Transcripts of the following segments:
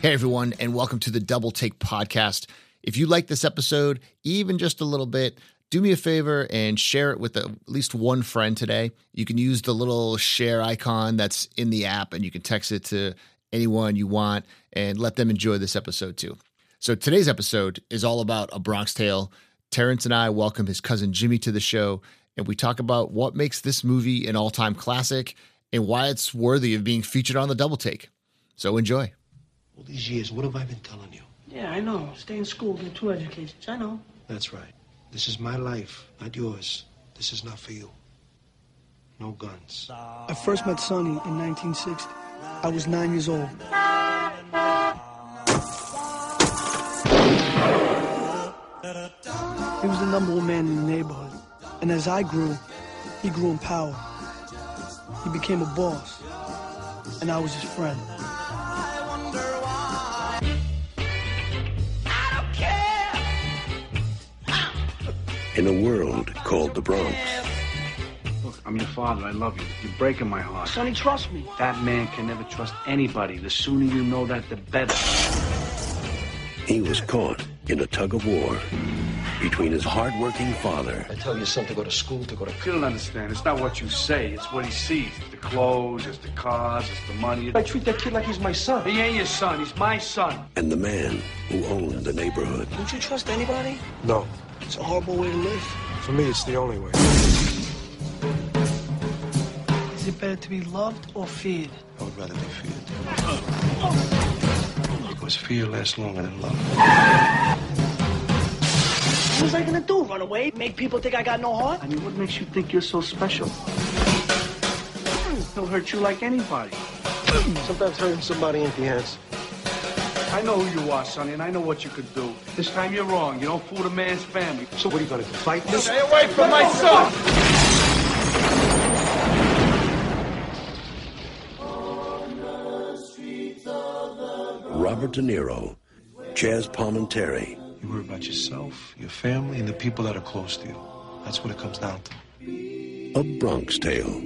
Hey, everyone, and welcome to the Double Take Podcast. If you like this episode, even just a little bit, do me a favor and share it with at least one friend today. You can use the little share icon that's in the app, and you can text it to anyone you want and let them enjoy this episode too. So today's episode is all about A Bronx Tale. Terrence and I welcome his cousin Jimmy to the show, and we talk about what makes this movie an all-time classic and why it's worthy of being featured on the Double Take. So enjoy. All these years, what have I been telling you? Yeah, I know. Stay in school, get 2 educations. I know. That's right. This is my life, not yours. This is not for you. No guns. I first met Sonny in 1960. I was 9 years old. He was the number one man in the neighborhood. And as I grew, he grew in power. He became a boss. And I was his friend. In a world called the Bronx, Look, I'm your father. I love you. You're breaking my heart. Sonny, trust me. That man can never trust anybody. The sooner you know that, the better. he was caught in a tug of war between his hardworking father I tell your son to go to school, to go to... You don't understand. It's not what you say. It's what he sees. It's the clothes, it's the cars, it's the money. I treat that kid like he's my son. He ain't your son. He's my son. and the man who owned the neighborhood. Don't you trust anybody? No. It's a horrible way to live. For me, it's the only way. Is it better to be loved or feared? I would rather be feared. Because fear lasts longer than love. What was I gonna do? Run away? Make people think I got no heart? I mean, what makes you think you're so special? He'll hurt you like anybody. Sometimes hurting somebody empty hands. I know who you are, Sonny, and I know what you could do. This time you're wrong. You don't fool the man's family. So what are you gonna do, fight me? Stay away from my son! Robert De Niro, Chaz Palminteri, You worry about yourself, your family, and the people that are close to you. That's what it comes down to. A Bronx Tale.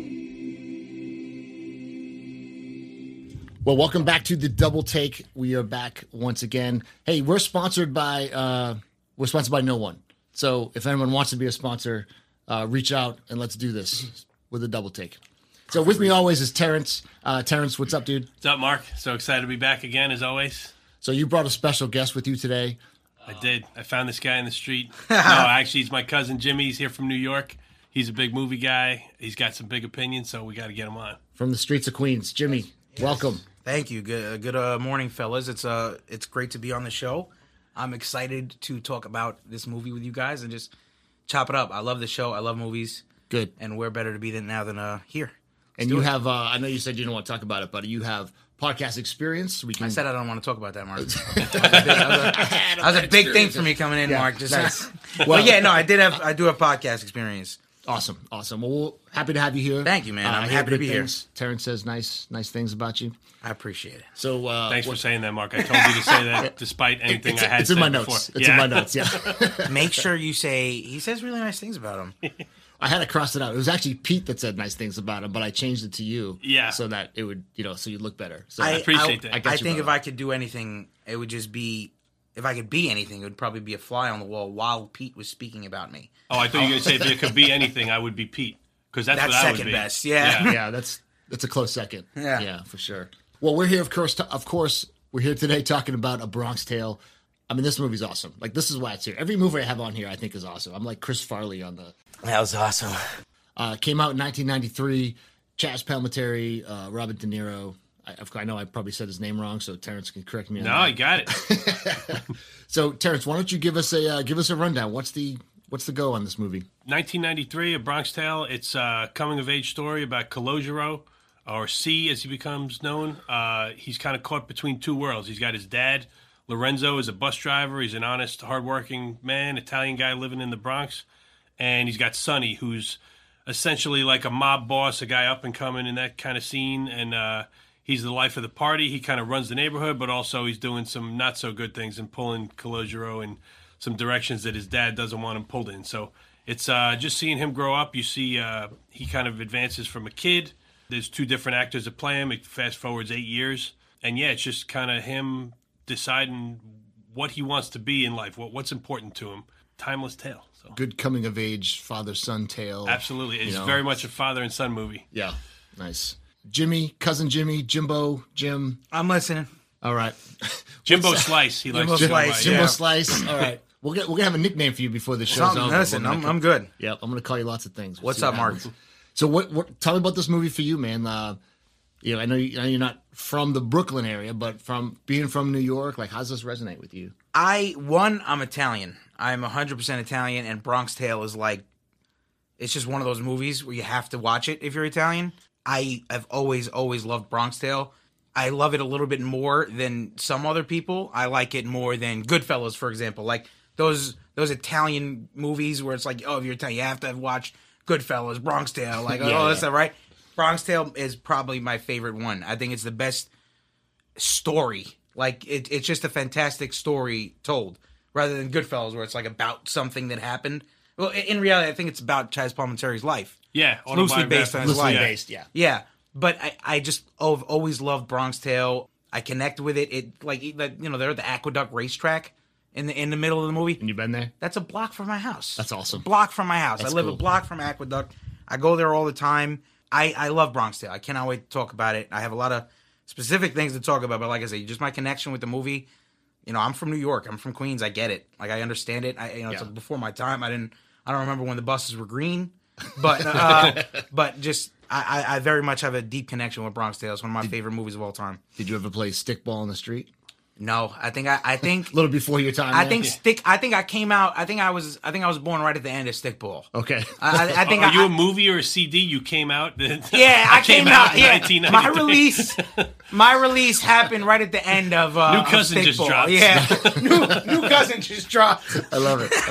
Well, welcome back to the Double Take. We are back once again. Hey, we're sponsored by no one. So if anyone wants to be a sponsor, reach out and let's do this with a Double Take. So with me always is Terrence. Terrence, what's up, dude? What's up, Mark? So excited to be back again, as always. So you brought a special guest with you today. I did. I found this guy in the street. No, actually, he's my cousin Jimmy. He's here from New York. He's a big movie guy. He's got some big opinions, so we got to get him on. From the streets of Queens. Jimmy, welcome. Thank you. Good morning, fellas. It's great to be on the show. I'm excited to talk about this movie with you guys and just chop it up. I love the show. I love movies. Good. And where better to be than here? And you have, I know you said you don't want to talk about it, but you have podcast experience. I said I don't want to talk about that, Mark. That was a big thing for me coming in, Mark. Just nice. Well, yeah, no, I do have podcast experience. Awesome. Well, happy to have you here. Thank you, man. I'm I hear happy to good be things. Terrence says nice things about you. I appreciate it. So Thanks for saying that, Mark. I told you to say that despite anything I had it's said in my before. notes. It's in my notes, yeah. Make sure you say, he says really nice things about him. I had to cross it out. It was actually Pete that said nice things about him, but I changed it to you. Yeah. So that it would, so you look better. So I appreciate that. got I you, think if brother. I could do anything, it would just be, if I could be anything, it would probably be a fly on the wall while Pete was speaking about me. Oh, I thought you were going to say if there could be anything, I would be Pete. Because that's what I would second be. best, yeah. Yeah, that's a close second. Yeah. For sure. Well, we're here, of course, we're here today talking about A Bronx Tale. I mean, this movie's awesome. Like, this is why it's here. Every movie I have on here, I think, is awesome. I'm like Chris Farley on the... That was awesome. Came out in 1993. Chaz Palminteri, Robert De Niro. I know I probably said his name wrong, so Terrence can correct me on No, that. I got it. So, Terrence, why don't you give us a rundown? What's the go on this movie? 1993, A Bronx Tale. It's a coming-of-age story about Calogero, or C as he becomes known. He's kind of caught between two worlds. He's got his dad, Lorenzo, is a bus driver. He's an honest, hardworking man, Italian guy living in the Bronx. And he's got Sonny, who's essentially like a mob boss, a guy up and coming in that kind of scene. And he's the life of the party. He kind of runs the neighborhood, but also he's doing some not so good things and pulling Calogero in some directions that his dad doesn't want him pulled in. So it's just seeing him grow up. You see he kind of advances from a kid. There's two different actors that play him. It fast forwards 8 years. And yeah, it's just kind of him deciding what he wants to be in life, what's important to him. Timeless tale. So. Good coming of age father-son tale. Absolutely. It's very much a father and son movie. Yeah. Nice. Jimmy, cousin Jimmy, Jimbo, Jim. I'm listening. All right. Jimbo Slice. He likes Jimbo Slice. All right. We're gonna have a nickname for you before the show's over. Listen, I'm good. Yeah, I'm gonna call you lots of things. What's up, Mark? So what? Tell me about this movie for you, man. I know you're not from the Brooklyn area, but from being from New York, like, how does this resonate with you? I'm Italian. I'm 100% Italian, and Bronx Tale is like, it's just one of those movies where you have to watch it if you're Italian. I have always loved Bronx Tale. I love it a little bit more than some other people. I like it more than Goodfellas, for example. Like those Italian movies where it's like, oh, if you're Italian, you have to have watched Goodfellas, Bronx Tale. Like, that's not right. Bronx Tale is probably my favorite one. I think it's the best story. Like, it's just a fantastic story told, rather than Goodfellas, where it's like about something that happened. Well, in reality, I think it's about Chaz Palminteri's life. Yeah, it's loosely based on his life. Yeah. But I just have always loved Bronx Tale. I connect with it. They're at the Aqueduct racetrack in the middle of the movie. And you've been there? That's a block from my house. That's awesome. A block from my house. That's I live cool. a block from Aqueduct. I go there all the time. I love Bronx Tale. I cannot wait to talk about it. I have a lot of specific things to talk about, but like I say, just my connection with the movie. I'm from New York. I'm from Queens. I get it. Like, I understand it. It's before my time. I don't remember when the buses were green, but but just I very much have a deep connection with Bronx Tale. It's one of my favorite movies of all time. Did you ever play stickball in the street? No, I think a little before your time. I came out. I think I was born right at the end of Stickball. Okay. I think. Are you a movie or a CD? You came out. Yeah, I came out. In Yeah, 1993. my release happened right at the end of. New Cousin just dropped. Yeah, new Cousin just dropped. I love it.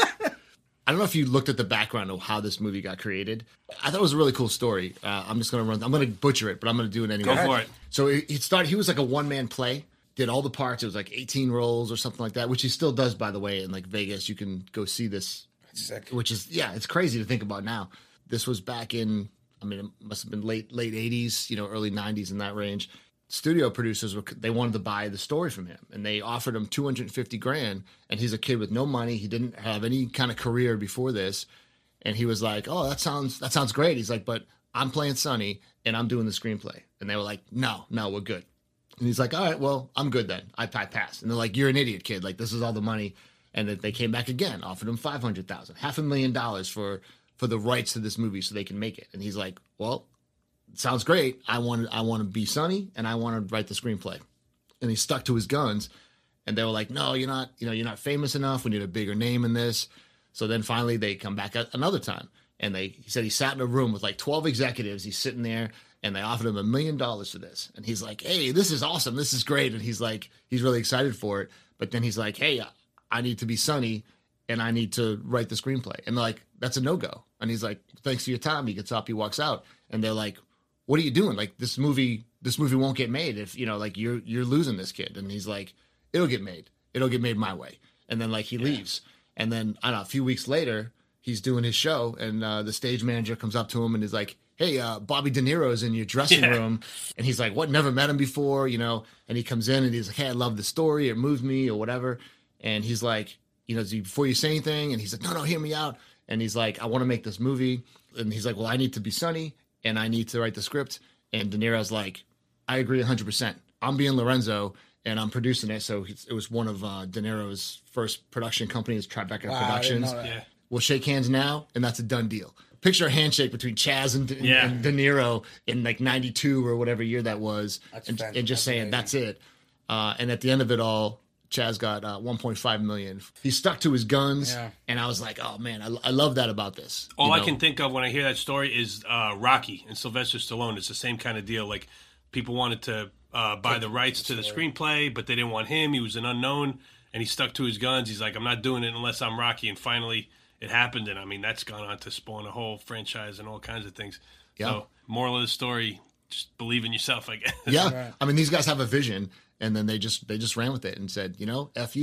I don't know if you looked at the background of how this movie got created. I thought it was a really cool story. I'm going to butcher it, but I'm going to do it anyway. Go for it. So he was like a one-man play. Did all the parts. It was like 18 roles or something like that, which he still does, by the way, in like Vegas. You can go see this, which is, it's crazy to think about now. This was back in, it must have been late 80s, early 90s in that range. Studio producers, they wanted to buy the story from him, and they offered him $250,000, and he's a kid with no money. He didn't have any kind of career before this, and he was like, oh, that sounds great. He's like, but I'm playing Sonny, and I'm doing the screenplay. And they were like, no, we're good. And he's like, all right, well, I'm good then. I pass. And they're like, you're an idiot, kid. Like, this is all the money. And then they came back again, offered him $500,000, $500,000 for the rights to this movie so they can make it. And he's like, well, it sounds great. I want to be Sonny, and I want to write the screenplay. And he stuck to his guns. And they were like, no, you're not famous enough. We need a bigger name in this. So then finally they come back another time. And he said he sat in a room with like 12 executives. He's sitting there. And they offered him $1 million for this. And he's like, hey, this is awesome. This is great. And he's like, he's really excited for it. But then he's like, hey, I need to be Sonny, and I need to write the screenplay. And they're like, that's a no-go. And he's like, thanks for your time. He gets up, he walks out. And they're like, what are you doing? Like, this movie won't get made if, you're losing this kid. And he's like, it'll get made. It'll get made my way. And then, he leaves. And then, I don't know, a few weeks later, he's doing his show, and the stage manager comes up to him and is like, hey, Bobby De Niro's in your dressing room. And he's like, what, never met him before, And he comes in and he's like, hey, I love the story. It moved me or whatever. And he's like, before you say anything. And he's like, no, hear me out. And he's like, I want to make this movie. And he's like, well, I need to be Sonny, and I need to write the script. And De Niro's like, I agree 100%. I'm being Lorenzo, and I'm producing it. So it was one of De Niro's first production companies, Tribeca Productions. We'll shake hands now, and that's a done deal. Picture a handshake between Chaz and De Niro in like 92 or whatever year that was, and just saying, amazing. That's it. And at the end of it all, Chaz got $1.5 million. He stuck to his guns, and I was like, oh man, I love that about this. All I can think of when I hear that story is Rocky and Sylvester Stallone. It's the same kind of deal. Like, people wanted to buy the rights to the screenplay, but they didn't want him. He was an unknown, and he stuck to his guns. He's like, I'm not doing it unless I'm Rocky. And finally, it happened, and that's gone on to spawn a whole franchise and all kinds of things. Yeah. So, moral of the story, just believe in yourself, I guess. Yeah. Right. These guys have a vision, and then they just ran with it and said, F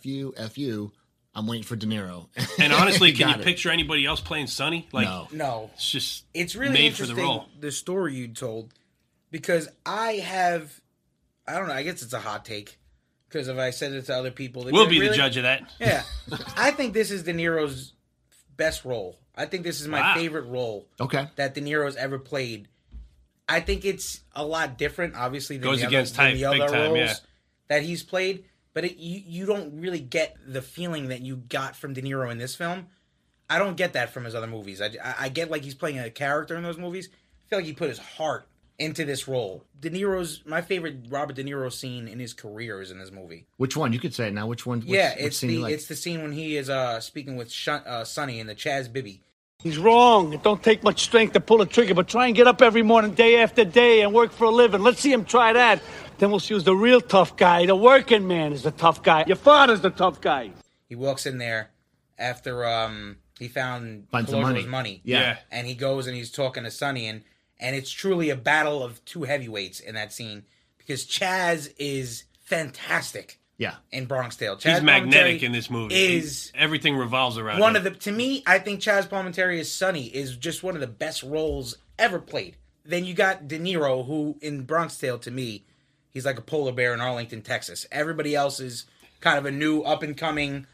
you. I'm waiting for De Niro. And honestly, can you picture anybody else playing Sonny? Like, no. It's really made interesting, for the role. The story you told, because I don't know, I guess it's a hot take, because if I said it to other people, they'd We'll like, be the "Really?" judge of that. Yeah. I think this is De Niro's best role. I think this is my favorite role Okay. that De Niro's ever played. I think it's a lot different, obviously, than Goes the against other, type, than the big other time, roles yeah. that he's played. But you don't really get the feeling that you got from De Niro in this film. I don't get that from his other movies. I get like he's playing a character in those movies. I feel like he put his heart into this role. My favorite Robert De Niro scene in his career is in this movie. Which one? You could say it now. Which one? It's scene you like? it's the scene when he is speaking with Sonny in the Chaz Bibby. He's wrong. It don't take much strength to pull a trigger, but try and get up every morning, day after day, and work for a living. Let's see him try that. Then we'll see who's the real tough guy. The working man is the tough guy. Your father's the tough guy. He walks in there after he found Finds some Colosimo's money. money. Yeah. And he goes and he's talking to Sonny, and it's truly a battle of two heavyweights in that scene because Chaz is fantastic Yeah. in Bronx Tale. He's Chaz magnetic Palminteri in this movie. Is Everything revolves around one him. of the, to me, I think Chaz Palminteri as Sonny is just one of the best roles ever played. Then you got De Niro, who in Bronx Tale, to me, he's like a polar bear in Arlington, Texas. Everybody else is kind of a new up-and-coming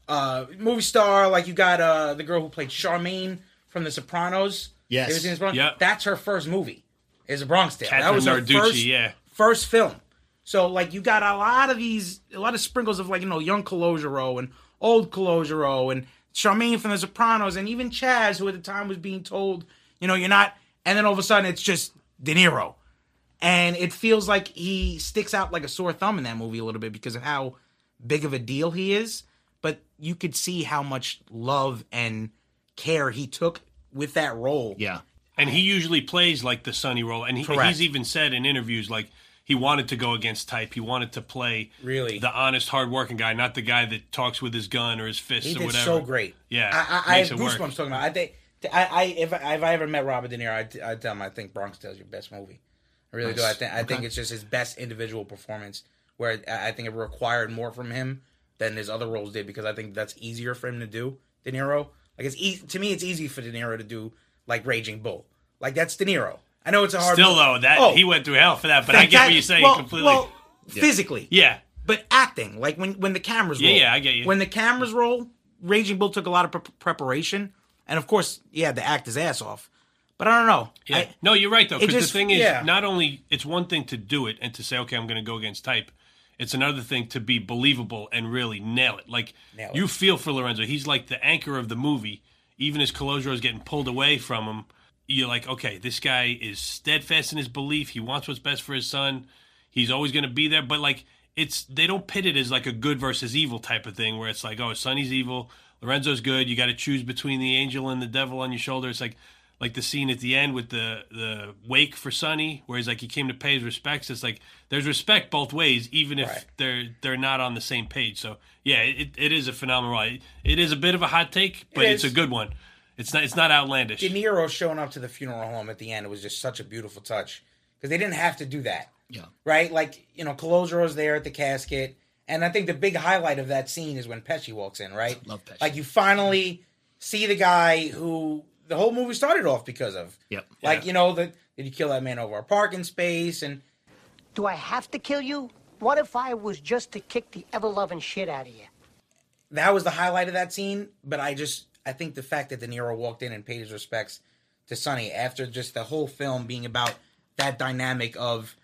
movie star. Like you got the girl who played Charmaine from The Sopranos. Yes. You ever seen this Bronx? Yep. That's her first movie, is A Bronx Tale. Catherine That was her Narducci, first film. So, like, you got a lot of sprinkles of, like, young Calogero and old Calogero and Charmaine from The Sopranos and even Chaz, who at the time was being told, you're not, and then all of a sudden it's just De Niro. And it feels like he sticks out like a sore thumb in that movie a little bit because of how big of a deal he is. But you could see how much love and care he took with that role. Yeah. And he usually plays like the Sonny role. And Correct. he's even said in interviews, like, he wanted to go against type. He wanted to play Really? the honest, hardworking guy, not the guy that talks with his gun or his fists He or did whatever. so great. Yeah. I makes have it work. goosebumps talking about it. I think, if I ever met Robert De Niro, I'd tell him I think Bronx Tale is your best movie. I really do. I think it's just his best individual performance, where I think it required more from him than his other roles did, because I think that's easier for him to do. De Niro, like to me, it's easy for De Niro to do like Raging Bull. Like that's De Niro. I know it's a hard. Still, though, he went through hell for that, but I get what you're saying completely. Well, physically, yeah. but acting, like when the cameras roll. Yeah, I get you. When the cameras roll, Raging Bull took a lot of preparation, and of course, he had to act his ass off. But I don't know. Yeah. No, you're right, though, because the just- thing is, yeah. not only, it's one thing to do it and to say, okay, I'm going to go against type. It's another thing to be believable and really nail it. Like, Nail it. you feel for Lorenzo. He's like the anchor of the movie. Even as Calogero is getting pulled away from him, you're like, okay, this guy is steadfast in his belief. He wants what's best for his son. He's always going to be there. But, like, they don't pit it as like a good versus evil type of thing where it's like, oh, Sonny's evil, Lorenzo's good. You got to choose between the angel and the devil on your shoulder. It's like the scene at the end with the wake for Sonny, where he's like, he came to pay his respects. It's like there's respect both ways, even if they're not on the same page. So yeah, it is a phenomenal ride. It is a bit of a hot take, but it's a good one. It's not outlandish. De Niro showing up to the funeral home at the end, it was just such a beautiful touch, because they didn't have to do that. Yeah. Right? Like, Calogero's there at the casket, and I think the big highlight of that scene is when Pesci walks in, right? Love Pesci. Like, you finally see the guy who the whole movie started off because of. Yep. Like, did you kill that man over a parking space? And Do I have to kill you? What if I was just to kick the ever-loving shit out of you? that was the highlight of that scene, but I think the fact that De Niro walked in and paid his respects to Sonny after just the whole film being about that dynamic of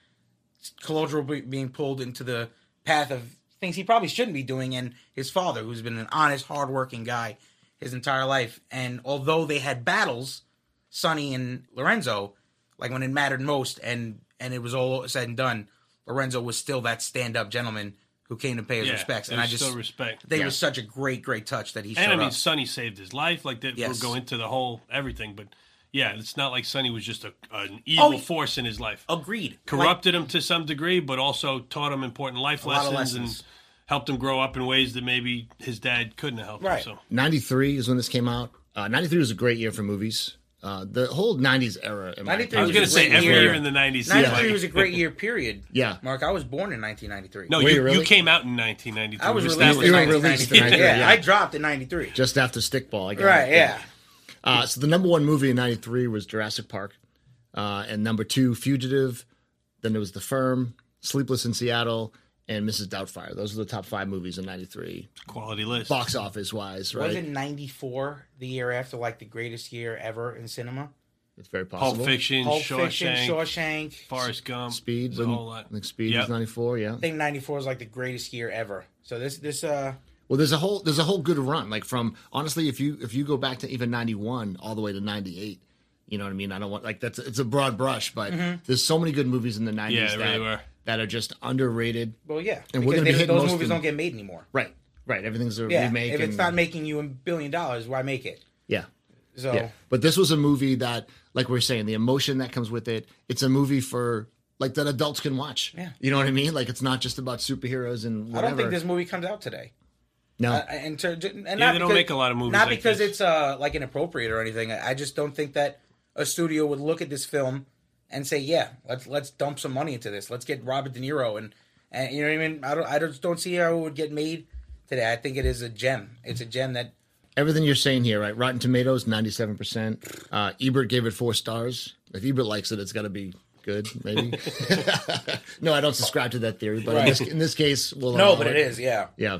Calogero being pulled into the path of things he probably shouldn't be doing, and his father, who's been an honest, hardworking guy his entire life. And although they had battles, Sonny and Lorenzo, like when it mattered most and it was all said and done, Lorenzo was still that stand-up gentleman who came to pay his respects. And I just still respect. I think it was such a great touch that he showed And I mean, up. Sonny saved his life. Like that, Yes. we'll go into the whole everything, but yeah, it's not like Sonny was just an evil force in his life. Agreed. Corrupted him to some degree, but also taught him important life lot of lessons lessons. and helped him grow up in ways that maybe his dad couldn't have helped Right. him. So 93 is when this came out. 93 was a great year for movies. The whole 90s era. In my 93 I was opinion, going to say great every year. year in the 90s. 93 was a great year, period. Yeah. Mark, I was born in 1993. No, Were you you really? came out in 1993. I was You released in established You were 1993. released in 93, yeah. I dropped in 93. just after Stickball. I got Right, it. yeah. So the number one movie in 93 was Jurassic Park. And number two, Fugitive. Then there was The Firm, Sleepless in Seattle, and Mrs. Doubtfire. Those are the top 5 movies in 93. Quality list. Box office wise, right? Wasn't 94 the year after, like, the greatest year ever in cinema? It's very possible. Pulp Fiction, Shawshank, Forrest Gump. Speed. There's a whole lot. I think Speed Yep. was 94, yeah. I think 94 is like the greatest year ever. So this Well, there's a whole good run. Like from honestly, if you go back to even 91 all the way to 98, you know what I mean? I don't want like it's a broad brush, but there's so many good movies in the 90s Yeah, really were. that are just underrated. well, yeah, And we're because gonna be hitting those most movies of don't them. get made anymore. Right. Everything's a Yeah, remake. if it's and- not making you $1 billion, why make it? yeah. So Yeah. But this was a movie that, like we were saying, the emotion that comes with it, it's a movie for like that adults can watch. Yeah. You know what I mean? Like it's not just about superheroes and whatever. I don't think this movie comes out today. No. And not they don't because- make a lot of movies Not like because this. it's like inappropriate or anything. I just don't think that a studio would look at this film and say, "Yeah, let's dump some money into this. Let's get Robert De Niro and you know what I mean." I just don't see how it would get made today. I think it is a gem. It's a gem that Everything you're saying here, right? Rotten Tomatoes, 97%. Ebert gave it 4 stars. If Ebert likes it, it's got to be good, maybe. No, I don't subscribe to that theory, but in this case, we'll no, allow but it is, yeah. Yeah.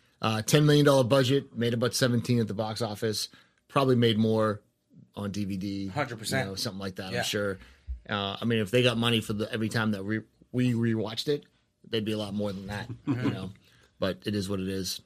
$10 million budget, made about 17 at the box office. Probably made more on DVD. 100%. You know, something like that, Yeah. I'm sure. I mean, if they got money for every time that we rewatched it, they'd be a lot more than that, you know. But it is what it is.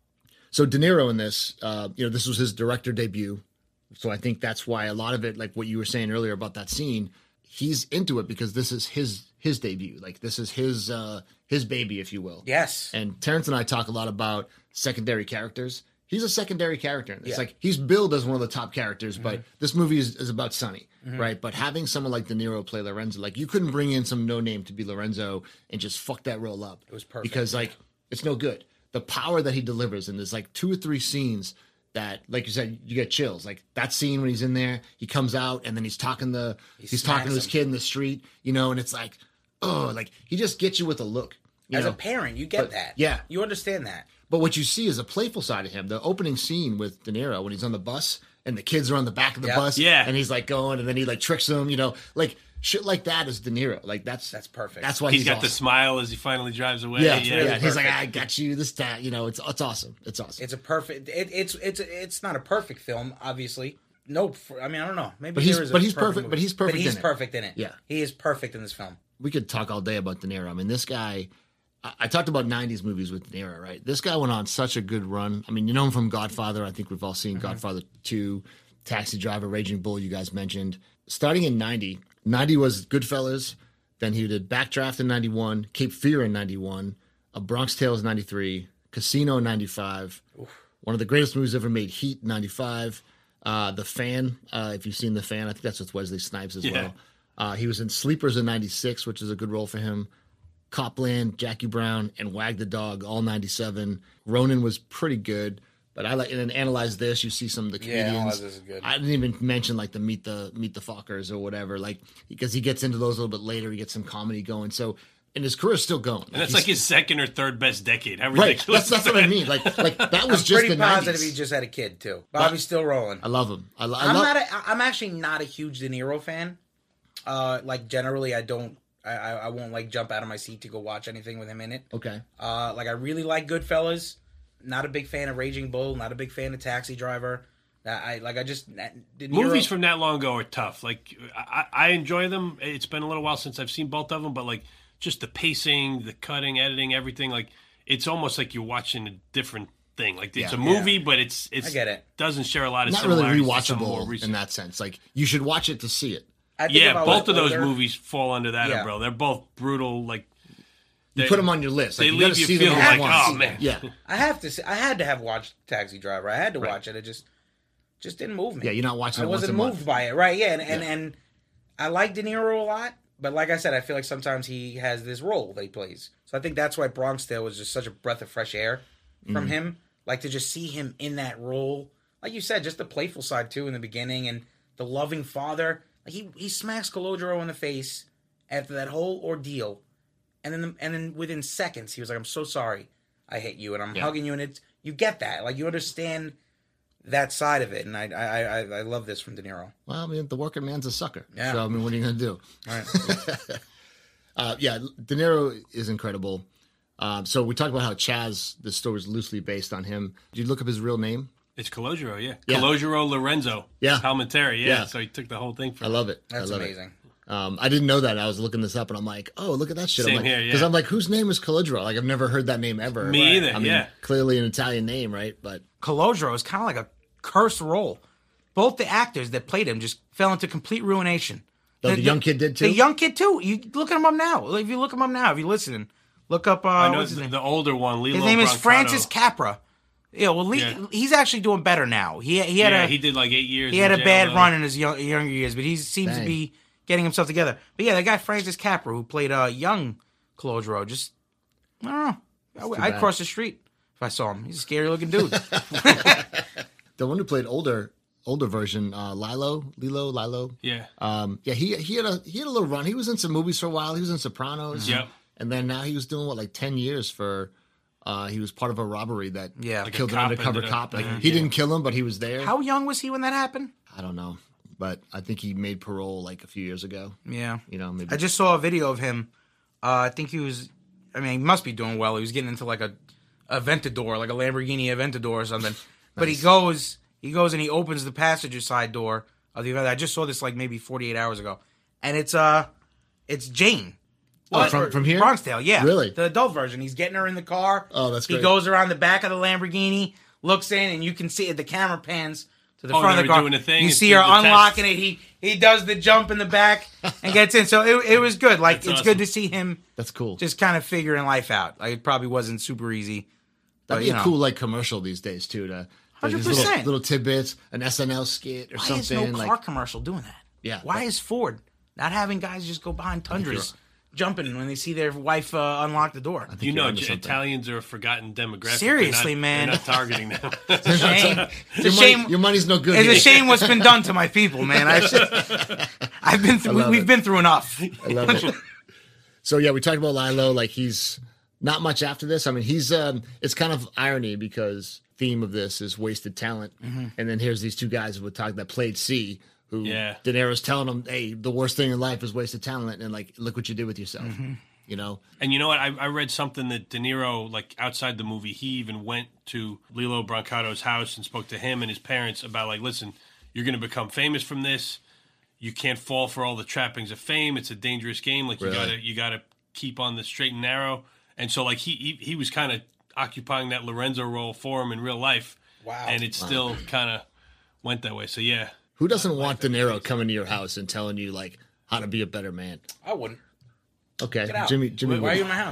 So De Niro in this, this was his director debut. So I think that's why a lot of it, like what you were saying earlier about that scene, he's into it because this is his debut. Like this is his baby, if you will. Yes. And Terrence and I talk a lot about secondary characters. He's a secondary character in this. Yeah. Like he's billed as one of the top characters, but this movie is about Sonny, right? But having someone like De Niro play Lorenzo, like you couldn't bring in some no name to be Lorenzo and just fuck that role up. It was perfect. Because like it's no good. The power that he delivers, and there's like 2 or 3 scenes that, like you said, you get chills. Like that scene when he's in there, he comes out and then he's talking to his smacks kid in the street, you know, and it's like, oh, like he just gets you with a look. You As know? a parent, you get But- that. yeah. You understand that. But what you see is a playful side of him. The opening scene with De Niro when he's on the bus and the kids are on the back of the Yeah. bus, Yeah. and he's like going, and then he like tricks them, you know, like shit like that is De Niro. Like that's perfect. That's why He's got the awesome. smile as he finally drives away. Yeah, really yeah. He's like, perfect. I got you. This, that, you know, it's awesome. It's awesome. It's a perfect. It's not a perfect film, obviously. No, I mean I don't know. Maybe But he's- there is a but he's perfect perfect- movie. but he's perfect But he's in it. perfect in it. Yeah. he is perfect in this film. We could talk all day about De Niro. I mean, this guy. I talked about 90s movies with De Niro, right? This guy went on such a good run. I mean, you know him from Godfather. I think we've all seen Godfather 2, Taxi Driver, Raging Bull, you guys mentioned. Starting in 90 was Goodfellas. Then he did Backdraft in 91, Cape Fear in 91, A Bronx Tales 93, Casino in 95. One of the greatest movies ever made, Heat 95. The Fan, if you've seen The Fan, I think that's with Wesley Snipes as Yeah. well. He was in Sleepers in 96, which is a good role for him. Copland, Jackie Brown, and Wag the Dog, all 97. Ronin was pretty good, but I like and then Analyze This. You see some of the Yeah, comedians. Analyze This is good. I didn't even mention like the Meet the Fockers or whatever, like because he gets into those a little bit later. He gets some comedy going, so and his career's still going. And that's like his second or third best decade. How right. ridiculous! That's is what I that? mean. Like that was I'm just pretty the positive 90s. he just had a kid too. Bobby's still rolling. I love him. I'm actually not a huge De Niro fan. Like generally, I don't. I won't like jump out of my seat to go watch anything with him in it. Okay. Like I really like Goodfellas. Not a big fan of Raging Bull. Not a big fan of Taxi Driver. De Niro, Movies from that long ago are tough. Like I enjoy them. It's been a little while since I've seen both of them, but like just the pacing, the cutting, editing, everything. Like it's almost like you're watching a different thing. Like it's a movie, but it's I get it. Doesn't share a lot of Not really similarities to some more rewatchable recent. in that sense. Like you should watch it to see it. I think if Yeah, I both was of those older- movies fall under that Yeah. umbrella. They're both brutal. Like You they- put them on your list. Like, they you gotta leave you see them feeling at like, once. oh man, Yeah. I had to have watched Taxi Driver. I had to watch it. It just didn't move me. Yeah, you're not watching I it once wasn't a month. moved by it, right? Yeah, and I like De Niro a lot, but like I said, I feel like sometimes he has this role that he plays. So I think that's why Bronx Tale was just such a breath of fresh air from him. Like to just see him in that role, like you said, just the playful side too in the beginning, and the loving father. Like he smacks Calogero in the face after that whole ordeal, and then within seconds he was like, "I'm so sorry, I hit you," and I'm hugging you, and it's you get that, like you understand that side of it, and I love this from De Niro. Well, I mean, the working man's a sucker. Yeah. So, I mean, what are you going to do? All right. Yeah, De Niro is incredible. So we talked about how Chaz, the story was loosely based on him. Did you look up his real name? It's Calogero, yeah. Yeah. Calogero Lorenzo. Yeah. Palminteri, Yeah. So he took the whole thing from I love it. That's I love amazing. It. I didn't know that. I was looking this up, and I'm like, oh, look at that shit. Same I'm like, here, yeah. Because I'm like, whose name is Calogero? Like, I've never heard that name ever. Me either, I mean, yeah. clearly an Italian name, right? But Calogero is kind of like a cursed role. Both the actors that played him just fell into complete ruination. the young kid did too? The young kid too. You look at him up now. If you look him up now, if you're listening, look up. I know what's his name? the older one, Lilo His name is Brancato. Francis Capra. Yeah, well, he's actually doing better now. He had he did like 8 years. he had in a jail, bad though. run in his younger years, but he seems to Dang. be getting himself together. But yeah, the guy Francis Capra who played young Calogero, just I don't know. I'd bad. cross the street if I saw him. He's a scary looking dude. The one who played older version, Lilo. Yeah. He had a little run. He was in some movies for a while. He was in Sopranos. Yep. And then now he was doing like 10 years for. He was part of a robbery that Like killed a an cop undercover ended up- cop. Like Mhm. he didn't kill him, but he was there. How young was he when that happened? I don't know, but I think he made parole like a few years ago. Yeah. You know, maybe. I just saw a video of him. I think he was. I mean, he must be doing well. He was getting into like a Aventador, like a Lamborghini Aventador or something. But he goes and he opens the passenger side door of the event. I just saw this like maybe 48 hours ago, and it's Jane. Oh, from here? Bronxdale, yeah. Really? The adult version. He's getting her in the car. Oh, that's He great. goes around the back of the Lamborghini, looks in, and you can see the camera pans to the Oh, front they of the were car. doing a thing You and see did her the test. unlocking it. He does the jump in the back and gets in. So it was good. Like That's it's good awesome. to see him That's cool. just kind of figuring life out. Like it probably wasn't super easy. That'd But, be you a know. cool like commercial these days too. To like, these 100%. little tidbits, an SNL skit or Why something. is no car like commercial doing that? Yeah, Why that- is Ford not having guys just go behind Tundras jumping when they see their wife unlock the door? You you're know, onto something. Italians are a forgotten demographic. Seriously, They're man. They're not targeting them. It's a shame. It's a your, shame. money, your money's no good. It's a here. shame what's been done to my people, man. I've been through. love We've it. been through enough. I love it. So yeah, we talked about Lilo. Like he's not much after this. I mean, he's it's kind of irony because theme of this is wasted talent, and then here's these two guys who would talk that played C. Who Yeah. De Niro's telling them, "Hey, the worst thing in life is wasted talent," and like, look what you did with yourself. You know, And you know what? I read something that De Niro, like outside the movie, he even went to Lilo Brancato's house and spoke to him and his parents about like, listen, you're going to become famous from this. You can't fall for all the trappings of fame. It's a dangerous game. Like Really? you gotta keep on the straight and narrow. And so like he was kind of occupying that Lorenzo role for him in real life. Wow. And it still kind of went that way. So yeah. who doesn't want De Niro coming to your house and telling you like how to be a better man? I wouldn't. Okay, Get out. Jimmy, Why are you in would. my house?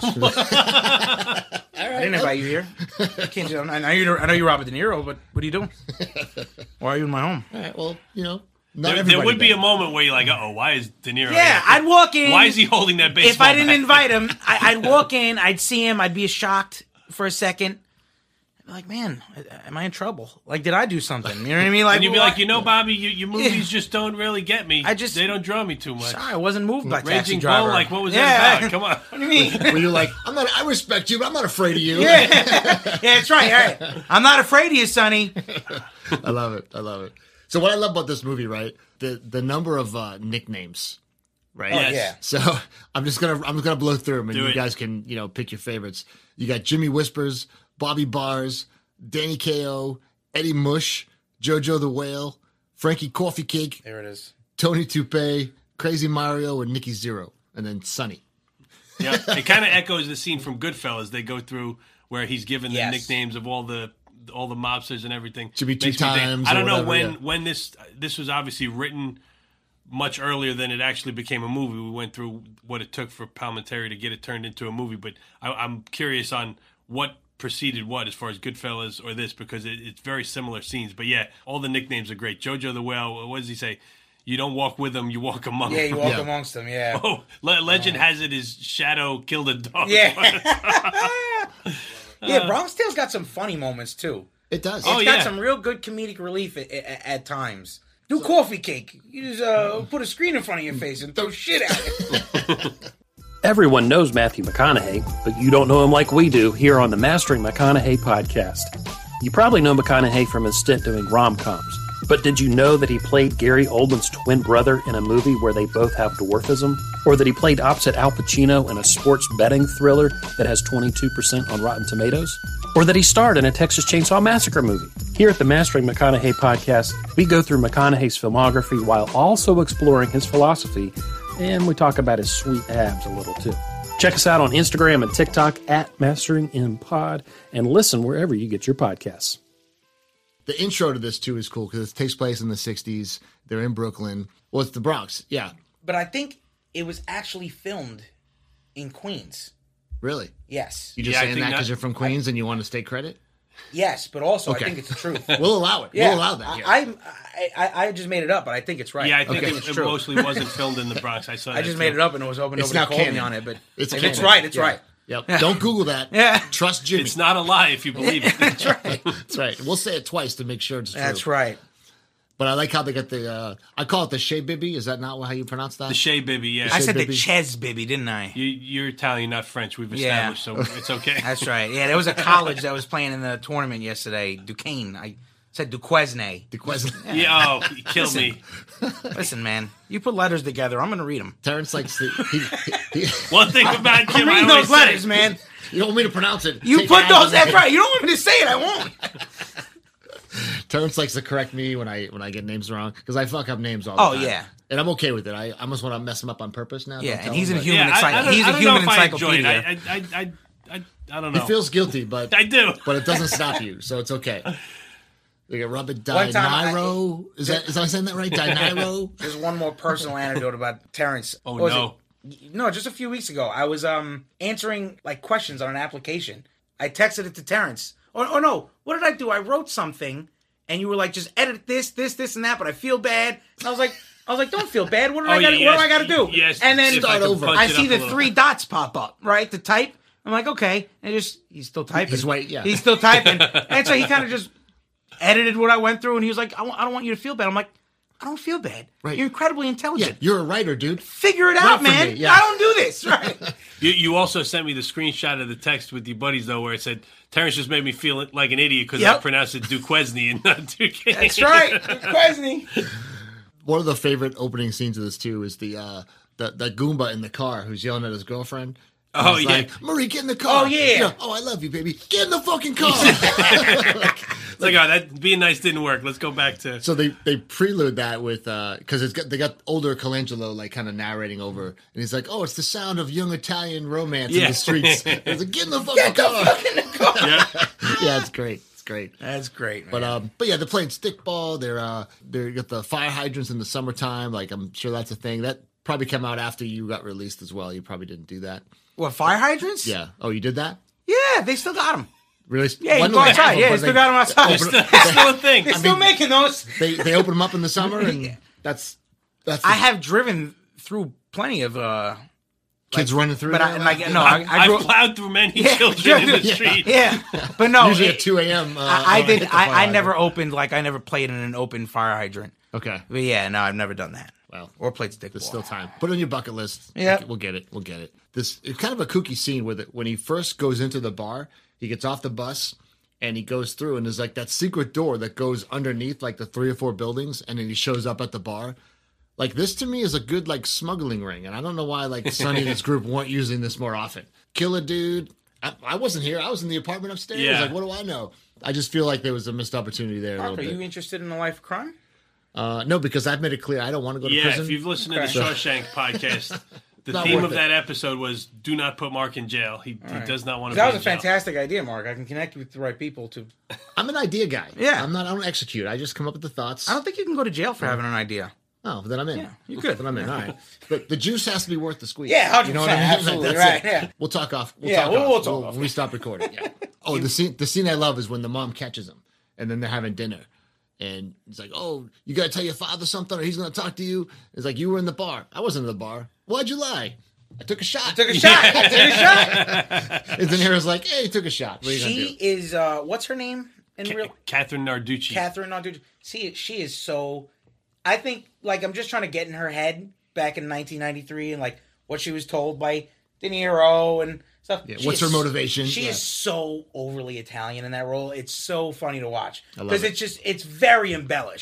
I didn't invite you here. I can't. I know you're Robert De Niro, but what are you doing? Why are you in my home? All right, well, you know, There would be a moment where you're like, uh-oh, why is De Niro Yeah, here? I'd walk in. Why is he holding that baseball If I didn't bat? invite him, I'd walk in, I'd see him, I'd be shocked for a second. I'd be like, man, am I in trouble? Like, did I do something? You know what I mean? Like, And you'd be why- like, you know, Bobby, your movies just don't really get me. They don't draw me too much. Sorry, I wasn't moved by Taxi Raging Driver. Bull, like, what was that about? Come on. What do you mean? Where you're like, I respect you, but I'm not afraid of you. Yeah, that's right. All right. I'm not afraid of you, Sonny. I love it. I love it. So what I love about this movie, right? The number of nicknames, right? Oh, yeah. So I'm gonna blow through them, and Do you it. guys can pick your favorites. You got Jimmy Whispers, Bobby Bars, Danny Ko, Eddie Mush, JoJo the Whale, Frankie Coffee Cake, There it is. Tony Toupee, Crazy Mario, and Nicky Zero, and then Sonny. Yeah, it kind of echoes the scene from Goodfellas. They go through where he's given the Yes. nicknames of all the mobsters and everything. Should be two Makes me think- times I or don't know whatever, when this was obviously written much earlier than it actually became a movie. We went through what it took for Palminteri to get it turned into a movie, but I'm curious on what preceded what as far as Goodfellas or this, because it's very similar scenes. But yeah, all the nicknames are great. JoJo the Whale, what does he say? You don't walk with them, you walk among Yeah, them. you walk Yeah. amongst them. Yeah. Oh, legend has it his shadow killed a dog. Yeah. Yeah, Bronx Tale's got some funny moments too. It does. It's Oh, got yeah. some real good comedic relief at times. Do coffee cake. You just put a screen in front of your face and throw shit at it. Everyone knows Matthew McConaughey, but you don't know him like we do here on the Mastering McConaughey podcast. You probably know McConaughey from his stint doing rom-coms, But did you know that he played Gary Oldman's twin brother in a movie where they both have dwarfism? Or that he played opposite Al Pacino in a sports betting thriller that has 22% on Rotten Tomatoes? Or that he starred in a Texas Chainsaw Massacre movie? Here at the Mastering McConaughey podcast, we go through McConaughey's filmography while also exploring his philosophy, and we talk about his sweet abs a little too. Check us out on Instagram and TikTok at MasteringInPod, and listen wherever you get your podcasts. The intro to this, too, is cool because it takes place in the 60s. They're in Brooklyn. Well, it's the Bronx. Yeah. But I think it was actually filmed in Queens. Really? Yes. You just saying that because you're from Queens and you want to state credit? Yes, but also Okay. I think it's the truth. We'll allow it. Yeah. We'll allow that. Yeah. I just made it up, but I think it's right. Yeah, I think it's it true. mostly wasn't filmed in the Bronx. I saw that I just too. made it up and it was open. It's Nobody now called canon. me on it, but It's if canon. it's right, it's Yeah. right. Yep. Don't Google that. Yeah. Trust Jimmy. It's not a lie if you believe it. That's right. That's right. We'll say it twice to make sure it's true. That's right. But I like how they got the, I call it the Shea Bibby. Is that not how you pronounce that? The Shea Bibby, yeah. I said the Bibby. Ches Bibby, didn't I? You're Italian, not French. We've Yeah. established, so it's okay. That's right. Yeah, there was a college that was playing in the tournament yesterday. Duquesne. I said Duquesne. Yeah, oh, you killed me. Listen, man, you put letters together. I'm going to read them. Terrence likes to. One thing about Jim, I'm I reading always those letters, say, man. You don't want me to pronounce it. You Take put it those. out. That's right. You don't want me to say it. I won't. Terrence likes to correct me when I get names wrong because I fuck up names all the time. yeah. And I'm okay with it. I almost want to mess him up on purpose now. Yeah, Don't and tell he's him, a but- human I don't He's a know human if I enjoy it. encyclopedia. I don't know. It feels guilty, but I do. but it doesn't stop you, so it's okay. Like a Robert One time Diniro. Is I saying that right? Diniro? There's one more personal anecdote about Terrence. Oh, What was no. it? No, just a few weeks ago, I was answering like questions on an application. I texted it to Terrence. Oh no, what did I do? I wrote something, and you were like, just edit this, and that. But I feel bad. And I was like, don't feel bad. What do I got to do? Yes, and then if I could punch I it see up a the little. 3 dots pop up, right? To type. I'm like, okay. And he's still typing. He's wait, yeah. He's still typing. And so he kind of just edited what I went through, and he was like, I don't want you to feel bad. I'm like, I don't feel bad. Right. You're incredibly Yeah, intelligent. you're a writer, dude. Figure it Write out, for man. me, yeah. I don't do this. Right. You also sent me the screenshot of the text with your buddies, though, where it said, Terrence just made me feel like an idiot because Yep. I pronounced it Duquesne and not Duquesne. That's right. Quesney. One of the favorite opening scenes of this too is the Goomba in the car who's yelling at his girlfriend. And Oh, he's yeah. like, Marie, get in the car. Oh, yeah. Oh, I love you, baby. Get in the fucking car. It's like, oh, that being nice didn't work. Let's go back to... So they prelude that with because they got older Colangelo like kind of narrating over, and he's like, "Oh, it's the sound of young Italian romance in Yeah. the streets." And he's like, "Get in the fucking car!" Yeah. Yeah, it's great. It's great. That's great, man. But yeah, they're playing stickball. They're got the fire hydrants in the summertime. Like I'm sure that's a thing that probably came out after you got released as well. You probably didn't do that. What, fire hydrants? Yeah. Oh, you did that? Yeah, they still got them. Really? Yeah, Well, I you know go they have outside. them, Yeah, but they still got them outside. It's still a thing. They're still making those. They open them up in the summer, and that's. I have driven through plenty of kids running through. but there, I like- grew I've plowed through many Yeah, children in the yeah, street. Yeah, but no, usually at 2 a.m. I when did. hit the fire I hydrant. never opened I never played in an open fire hydrant. Okay. But yeah, no, I've never done that. Well, or played stickball. There's still time. Put it on your bucket list. Yeah. We'll get it. This it's kind of a kooky scene with it when he first goes into the bar. He gets off the bus and he goes through, and there's like that secret door that goes underneath like the 3 or 4 buildings, and then he shows up at the bar. Like this to me is a good like smuggling ring, and I don't know why like Sonny and his group weren't using this more often. Kill a dude. I wasn't here. I was in the apartment upstairs. Yeah. Like what do I know? I just feel like there was a missed opportunity there. Mark, a are little you bit. interested in a life of crime? No, because I've made it clear I don't want to go to Yeah, prison. if you've listened to the Shawshank podcast, the Not theme worth of it. that episode was do not put Mark in jail. He does not want to be That was in a jail. fantastic idea, Mark. I can connect you with the right people to. I'm an idea guy. Yeah. I don't execute. I just come up with the thoughts. I don't think you can go to jail for having an idea. Oh, then I'm in. Yeah, you could. Then I'm in. All right. But the juice has to be worth the squeeze. Yeah, 100%, You know what I mean? absolutely, That's right, it. yeah. We'll talk off. Yeah, we'll talk off. When we stop recording. Yeah. Oh, the scene I love is when the mom catches him, and then they're having dinner, and he's like, "Oh, you gotta tell your father something, or he's gonna talk to you." It's like, "You were in the bar. I wasn't in the bar. Why'd you lie? I took a shot." I took a shot. And then Hera's like, "Hey, he took a shot. What are you gonna She do?" is. What's her name in real? Catherine Narducci. Catherine Narducci. See, she is so. I think like I'm just trying to get in her head back in 1993 and like what she was told by De Niro and stuff. Yeah, She what's is- her motivation? She Yeah. is so overly Italian in that role. It's so funny to watch I love because it. it's very embellished.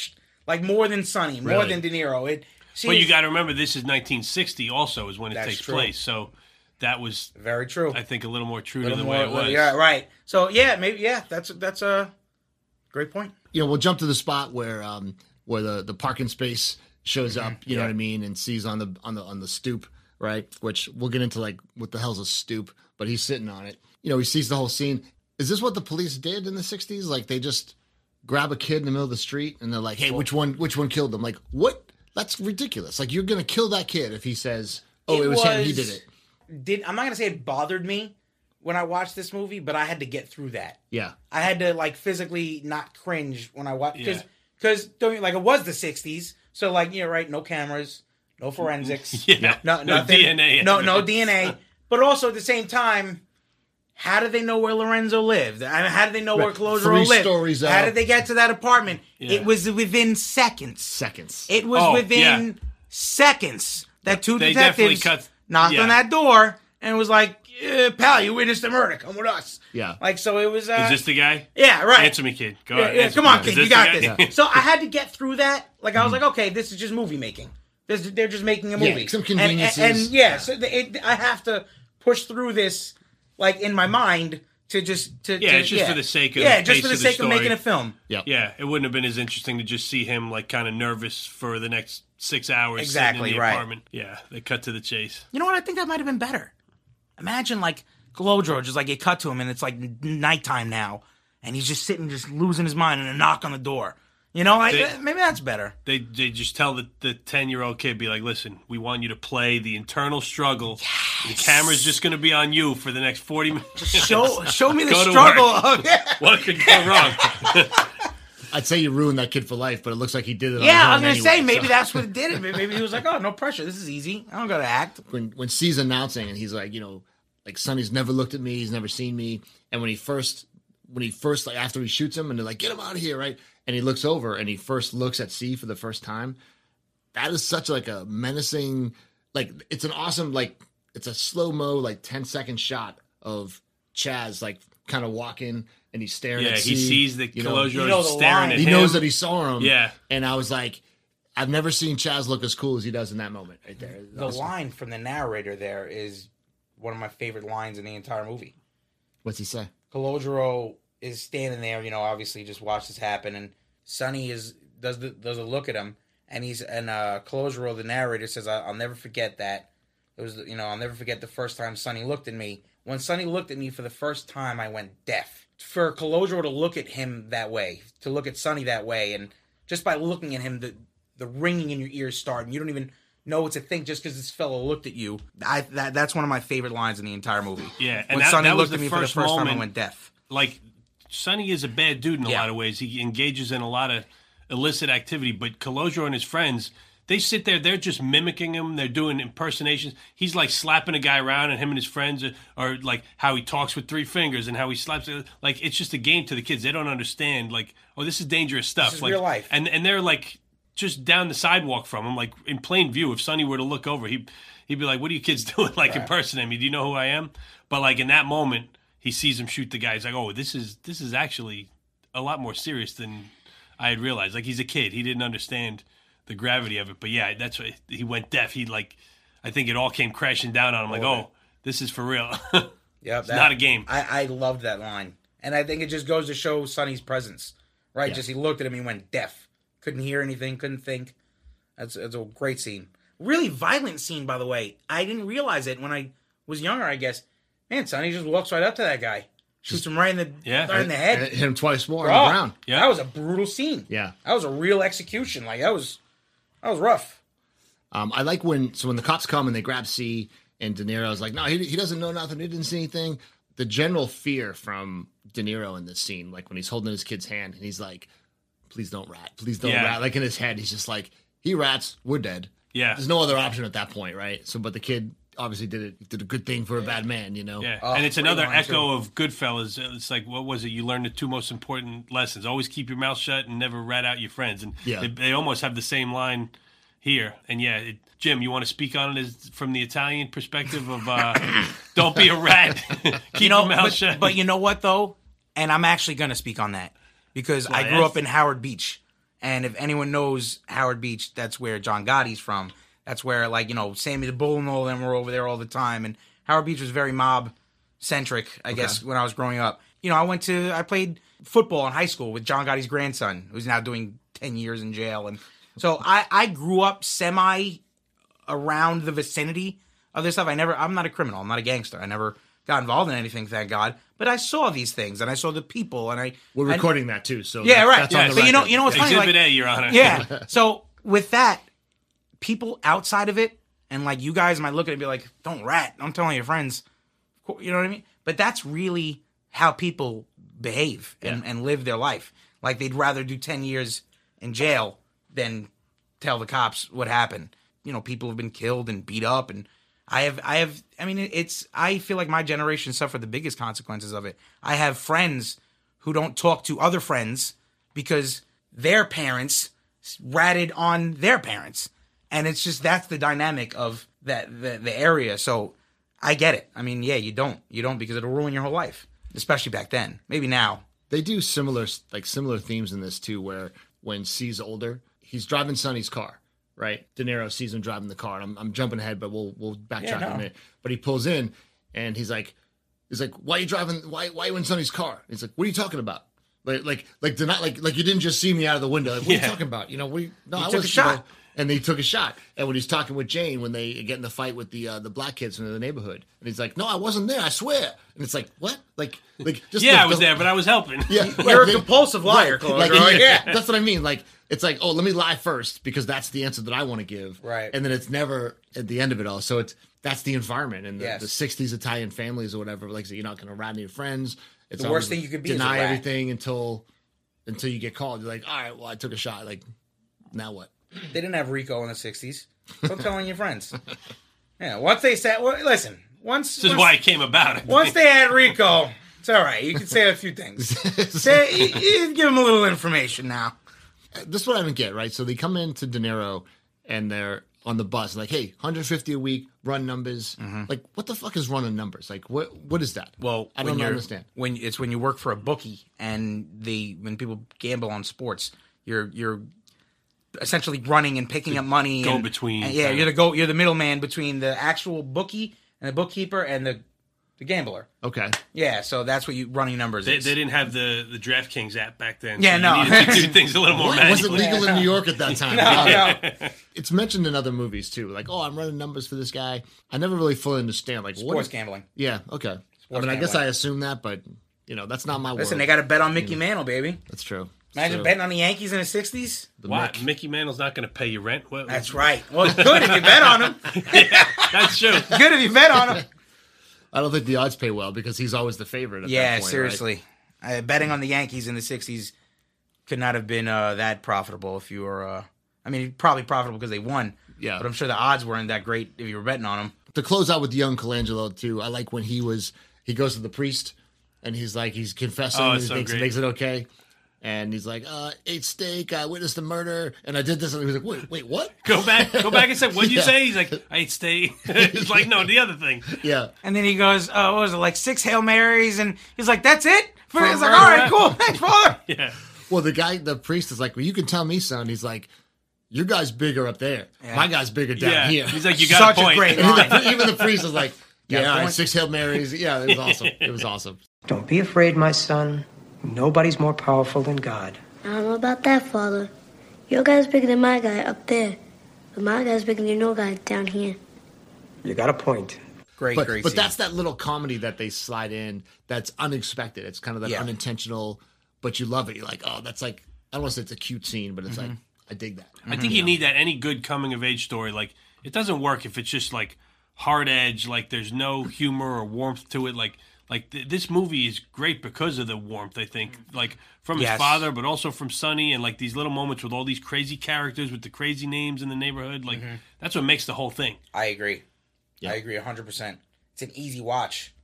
Like more than Sonny, more Really? than De Niro. But you got to remember, this is 1960 also is when it That's takes true. place. So that was very true. I think a little more true to Little the more- way it was. Yeah, right. So that's a great point. We'll jump to the spot where the parking space shows up. You know what I mean, and sees on the stoop, right? Which we'll get into, like, what the hell's a stoop? But he's sitting on it. He sees the whole scene. Is this what the police did in the 60s? Like, they just grab a kid in the middle of the street and they're like, "Hey, which one killed them?" Like, what? That's ridiculous. Like, you're gonna kill that kid if he says, "Oh, it was him. He did it." I'm not gonna say it bothered me when I watched this movie, but I had to get through that. Yeah. I had to, like, physically not cringe when I watched, Yeah. because like, it was the 60s, so, like, right, no cameras, no forensics, Yeah. no No nothing, DNA. no DNA, but also at the same time, how did they know where Lorenzo lived? I mean, how did they know where Right. Calogero 3 lived? stories How out. did they get to that apartment? Yeah. It was within seconds. Seconds. It was Oh, within seconds that two They definitely detectives cut- knocked yeah. on that door and was like, "Pal, you witnessed the murder. Come with us." Yeah. Like, so it was. Is this the guy? Yeah, right. Answer me, kid. Go Yeah, ahead. yeah, answer come me. on, Is kid. this You got the this. guy? Yeah. So I had to get through that. Like, I was like, okay, this is just movie making. They're just making a Yeah, movie. some And conveniences. yeah, so I have to push through this, like, in my mind to just It's just for the sake of just pace for the of the sake of making story. a film. Yeah, it wouldn't have been as interesting to just see him, like, kind of nervous for the next 6 hours Exactly, sitting in the right. apartment. Yeah, they cut to the chase. You know what? I think that might have been better. Imagine, like, Calogero just, like, you cut to him and it's like nighttime now, and he's just sitting, just losing his mind, and a knock on the door. Like, maybe that's better. They just tell the 10-year-old kid, be like, "Listen, we want you to play the internal struggle. The camera's just going to be on you for the next 40 minutes. Show me the Go to struggle work. of What could go wrong?" I'd say you ruined that kid for life, but it looks like he did it. Yeah, I on was his gonna own say anyway, maybe that's what did it. Maybe he was like, "Oh, no pressure. This is easy. I don't gotta act." when C's announcing and he's like, like, Sonny's never looked at me, he's never seen me, and when he first like, after he shoots him and they're like, "Get him out of here," right? And he looks over and he first looks at C for the first time. That is such, like, a menacing, like, it's an awesome, like, it's a slow-mo, like, 10-second shot of Chaz, like, kind of walking and he's staring Yeah, at C. he sees that Calogero You know is the staring line. at He him. knows that he saw him. Yeah. And I was like, I've never seen Chaz look as cool as he does in that moment right there. It's The awesome. line from the narrator there is one of my favorite lines in the entire movie. What's he say? Calogero is standing there, obviously just watch this happen, and Sonny does a look at him, and Calogero, the narrator, says, "I'll never forget that. It was, I'll never forget the first time Sonny looked at me. When Sonny looked at me for the first time, I went deaf." For Calogero to look at him that way, to look at Sonny that way, and just by looking at him, the ringing in your ears start, and you don't even know what to think just because this fellow looked at you. That's one of my favorite lines in the entire movie. Yeah, and when Sonny that was looked at the me for the first first time, I moment. went deaf. Like, Sonny is a bad dude in a Yeah. lot of ways. He engages in a lot of illicit activity, but Calogero and his friends, they sit there, they're just mimicking him, they're doing impersonations. He's like slapping a guy around, and him and his friends are like how he talks with 3 fingers and how he slaps it. Like, it's just a game to the kids. They don't understand, like, oh, this is dangerous stuff. This is like, real life. And they're like just down the sidewalk from him, like in plain view. If Sonny were to look over, he'd be like, "What are you kids doing? Like, impersonating me? Do you know who I am?" But like in that moment, he sees him shoot the guy. He's like, "Oh, this is actually a lot more serious than I had realized." Like, he's a kid. He didn't understand the gravity of it. But yeah, that's why he went deaf. I think it all came crashing down on him. Like, oh, this is for real. Yeah, it's not a game. I loved that line, and I think it just goes to show Sonny's presence, right? Yeah. Just he looked at him, he went deaf, couldn't hear anything, couldn't think. That's a great scene, really violent scene, by the way. I didn't realize it when I was younger. I guess, man, Sonny just walks right up to that guy, shoots him right in the right in the head, Hit him twice more Oh, on the ground. Yeah. That was a brutal scene. Yeah. That was a real execution. Like that was rough. I like when the cops come and they grab C and De Niro's like, no, he doesn't know nothing. He didn't see anything. The general fear from De Niro in this scene, like when he's holding his kid's hand and he's like, please don't rat. Please don't Yeah. rat. Like in his head, he's just like, he rats, we're dead. Yeah. There's no other option at that point, right? So, but the kid obviously did a good thing for a bad man, you know? Yeah, Oh, and it's great another line, echo too. of Goodfellas. It's like, what was it? You learned the 2 most important lessons. Always keep your mouth shut and never rat out your friends. And Yeah. they almost have the same line here. And yeah, Jim, you want to speak on it as from the Italian perspective of don't be a rat, keep your mouth shut. But you know what though? And I'm actually going to speak on that because I grew up in Howard Beach, And if anyone knows Howard Beach, that's where John Gotti's from. That's where, like, you know, Sammy the Bull and all them were over there all the time. And Howard Beach was very mob-centric, I guess, when I was growing up. You know, I played football in high school with John Gotti's grandson, who's now doing 10 years in jail. And so I grew up semi around the vicinity of this stuff. I'm not a criminal. I'm not a gangster. I never got involved in anything, thank God. But I saw these things, and I saw the people, and we're recording that too. So yeah, right. That's on the but record. you know what's funny? Exhibit Like, A, Your Honor. Yeah. So with that, people outside of it, and like you guys might look at it and be like, "Don't rat." I'm telling your friends. You know what I mean? But that's really how people behave and live their life. Like they'd rather do 10 years in jail than tell the cops what happened. You know, people have been killed and beat up, and I feel like my generation suffered the biggest consequences of it. I have friends who don't talk to other friends because their parents ratted on their parents. And it's just, that's the dynamic of the area. So I get it. I mean, yeah, you don't because it'll ruin your whole life, especially back then. Maybe now. They do similar themes in this too, where when C's older, he's driving Sonny's car. Right, De Niro sees him driving the car. And I'm jumping ahead, but we'll backtrack in a minute. But he pulls in, and he's like, "Why are you driving? Why are you in Sonny's car?" He's like, "What are you talking about? Like you didn't just see me out of the window. Like, what are you talking about? You know, I took a shot." And they took a shot. And when he's talking with Jane, when they get in the fight with the black kids from the neighborhood, and he's like, "No, I wasn't there. I swear." And it's like, what? Like just I was there, but I was helping. Yeah, you're a compulsive liar, right. Yeah, that's what I mean. Like, it's like, oh, let me lie first because that's the answer that I want to give. Right. And then it's never at the end of it all. So that's the environment. And the 60s Italian families or whatever, like, so you're not going to rat on your friends. It's the worst thing you could be deny is a rat. everything until you get called. You're like, all right, well, I took a shot. Like, now what? They didn't have Rico in the 60s. So telling your friends. Yeah, once they said, listen, this is why it came about. Once they had Rico, it's all right. You can say a few things. You give them a little information now. This is what I don't get, right? So they come into De Niro and they're on the bus, like, hey, 150 a week, run numbers. Mm-hmm. Like, what the fuck is running numbers? Like, what is that? Well, I don't understand. When you work for a bookie and when people gamble on sports, you're essentially running and picking up money. Go between. You're the middleman between the actual bookie and the bookkeeper and the gambler. Okay. Yeah, so that's what running numbers is. They didn't have the DraftKings app back then. Yeah, so no. You needed to do things a little more manually. It wasn't legal in New York at that time. No. It's mentioned in other movies, too. Like, oh, I'm running numbers for this guy. I never really fully understand. Like, sports gambling. Yeah, okay. I guess I assume that, but, that's not my word. Listen, they got to bet on Mickey Mantle, baby. That's true. Imagine betting on the Yankees in the 60s. What? Mickey Mantle's not going to pay you rent? What? That's right. Well, it's good if you bet on him. Yeah, that's true. Good if you bet on him. I don't think the odds pay well because he's always the favorite at that point. Seriously. Right? Betting on the Yankees in the 60s could not have been that profitable if you were... probably profitable because they won. Yeah. But I'm sure the odds weren't that great if you were betting on them. To close out with young Colangelo, too, I like when he goes to the priest and he's confessing and he makes it okay. And he's like, ate steak, I witnessed the murder, and I did this. And he was like, wait, what? Go back and say, what'd you say? He's like, I ate steak. It's like, no, the other thing. Yeah. And then he goes, what was it, like 6 Hail Marys? And he's like, that's it? He's like, all right, cool. Thanks, Father. Yeah. Well, the priest is like, well, you can tell me, son. He's like, your guy's bigger up there. Yeah. My guy's bigger down here. He's like, you got a point. Such a great line. Even the priest is like, yeah, all right, 6 Hail Marys. Yeah, it was awesome. It was awesome. Don't be afraid, my son. Nobody's more powerful than God. I don't know about that, Father. Your guy's bigger than my guy up there, but my guy's bigger than your guy down here. You got a point. Great but scene. That's that little comedy that they slide in that's unexpected. It's kind of that unintentional, but you love it. You're like, oh, that's like, I don't want to say it's a cute scene, but it's like, I dig that. I think you need that. Any good coming-of-age story, like, it doesn't work if it's just, like, hard edge, like, there's no humor or warmth to it, like this movie is great because of the warmth, I think, like from his father, but also from Sonny, and like these little moments with all these crazy characters with the crazy names in the neighborhood. Like that's what makes the whole thing. I agree. Yeah. I agree 100%. It's an easy watch.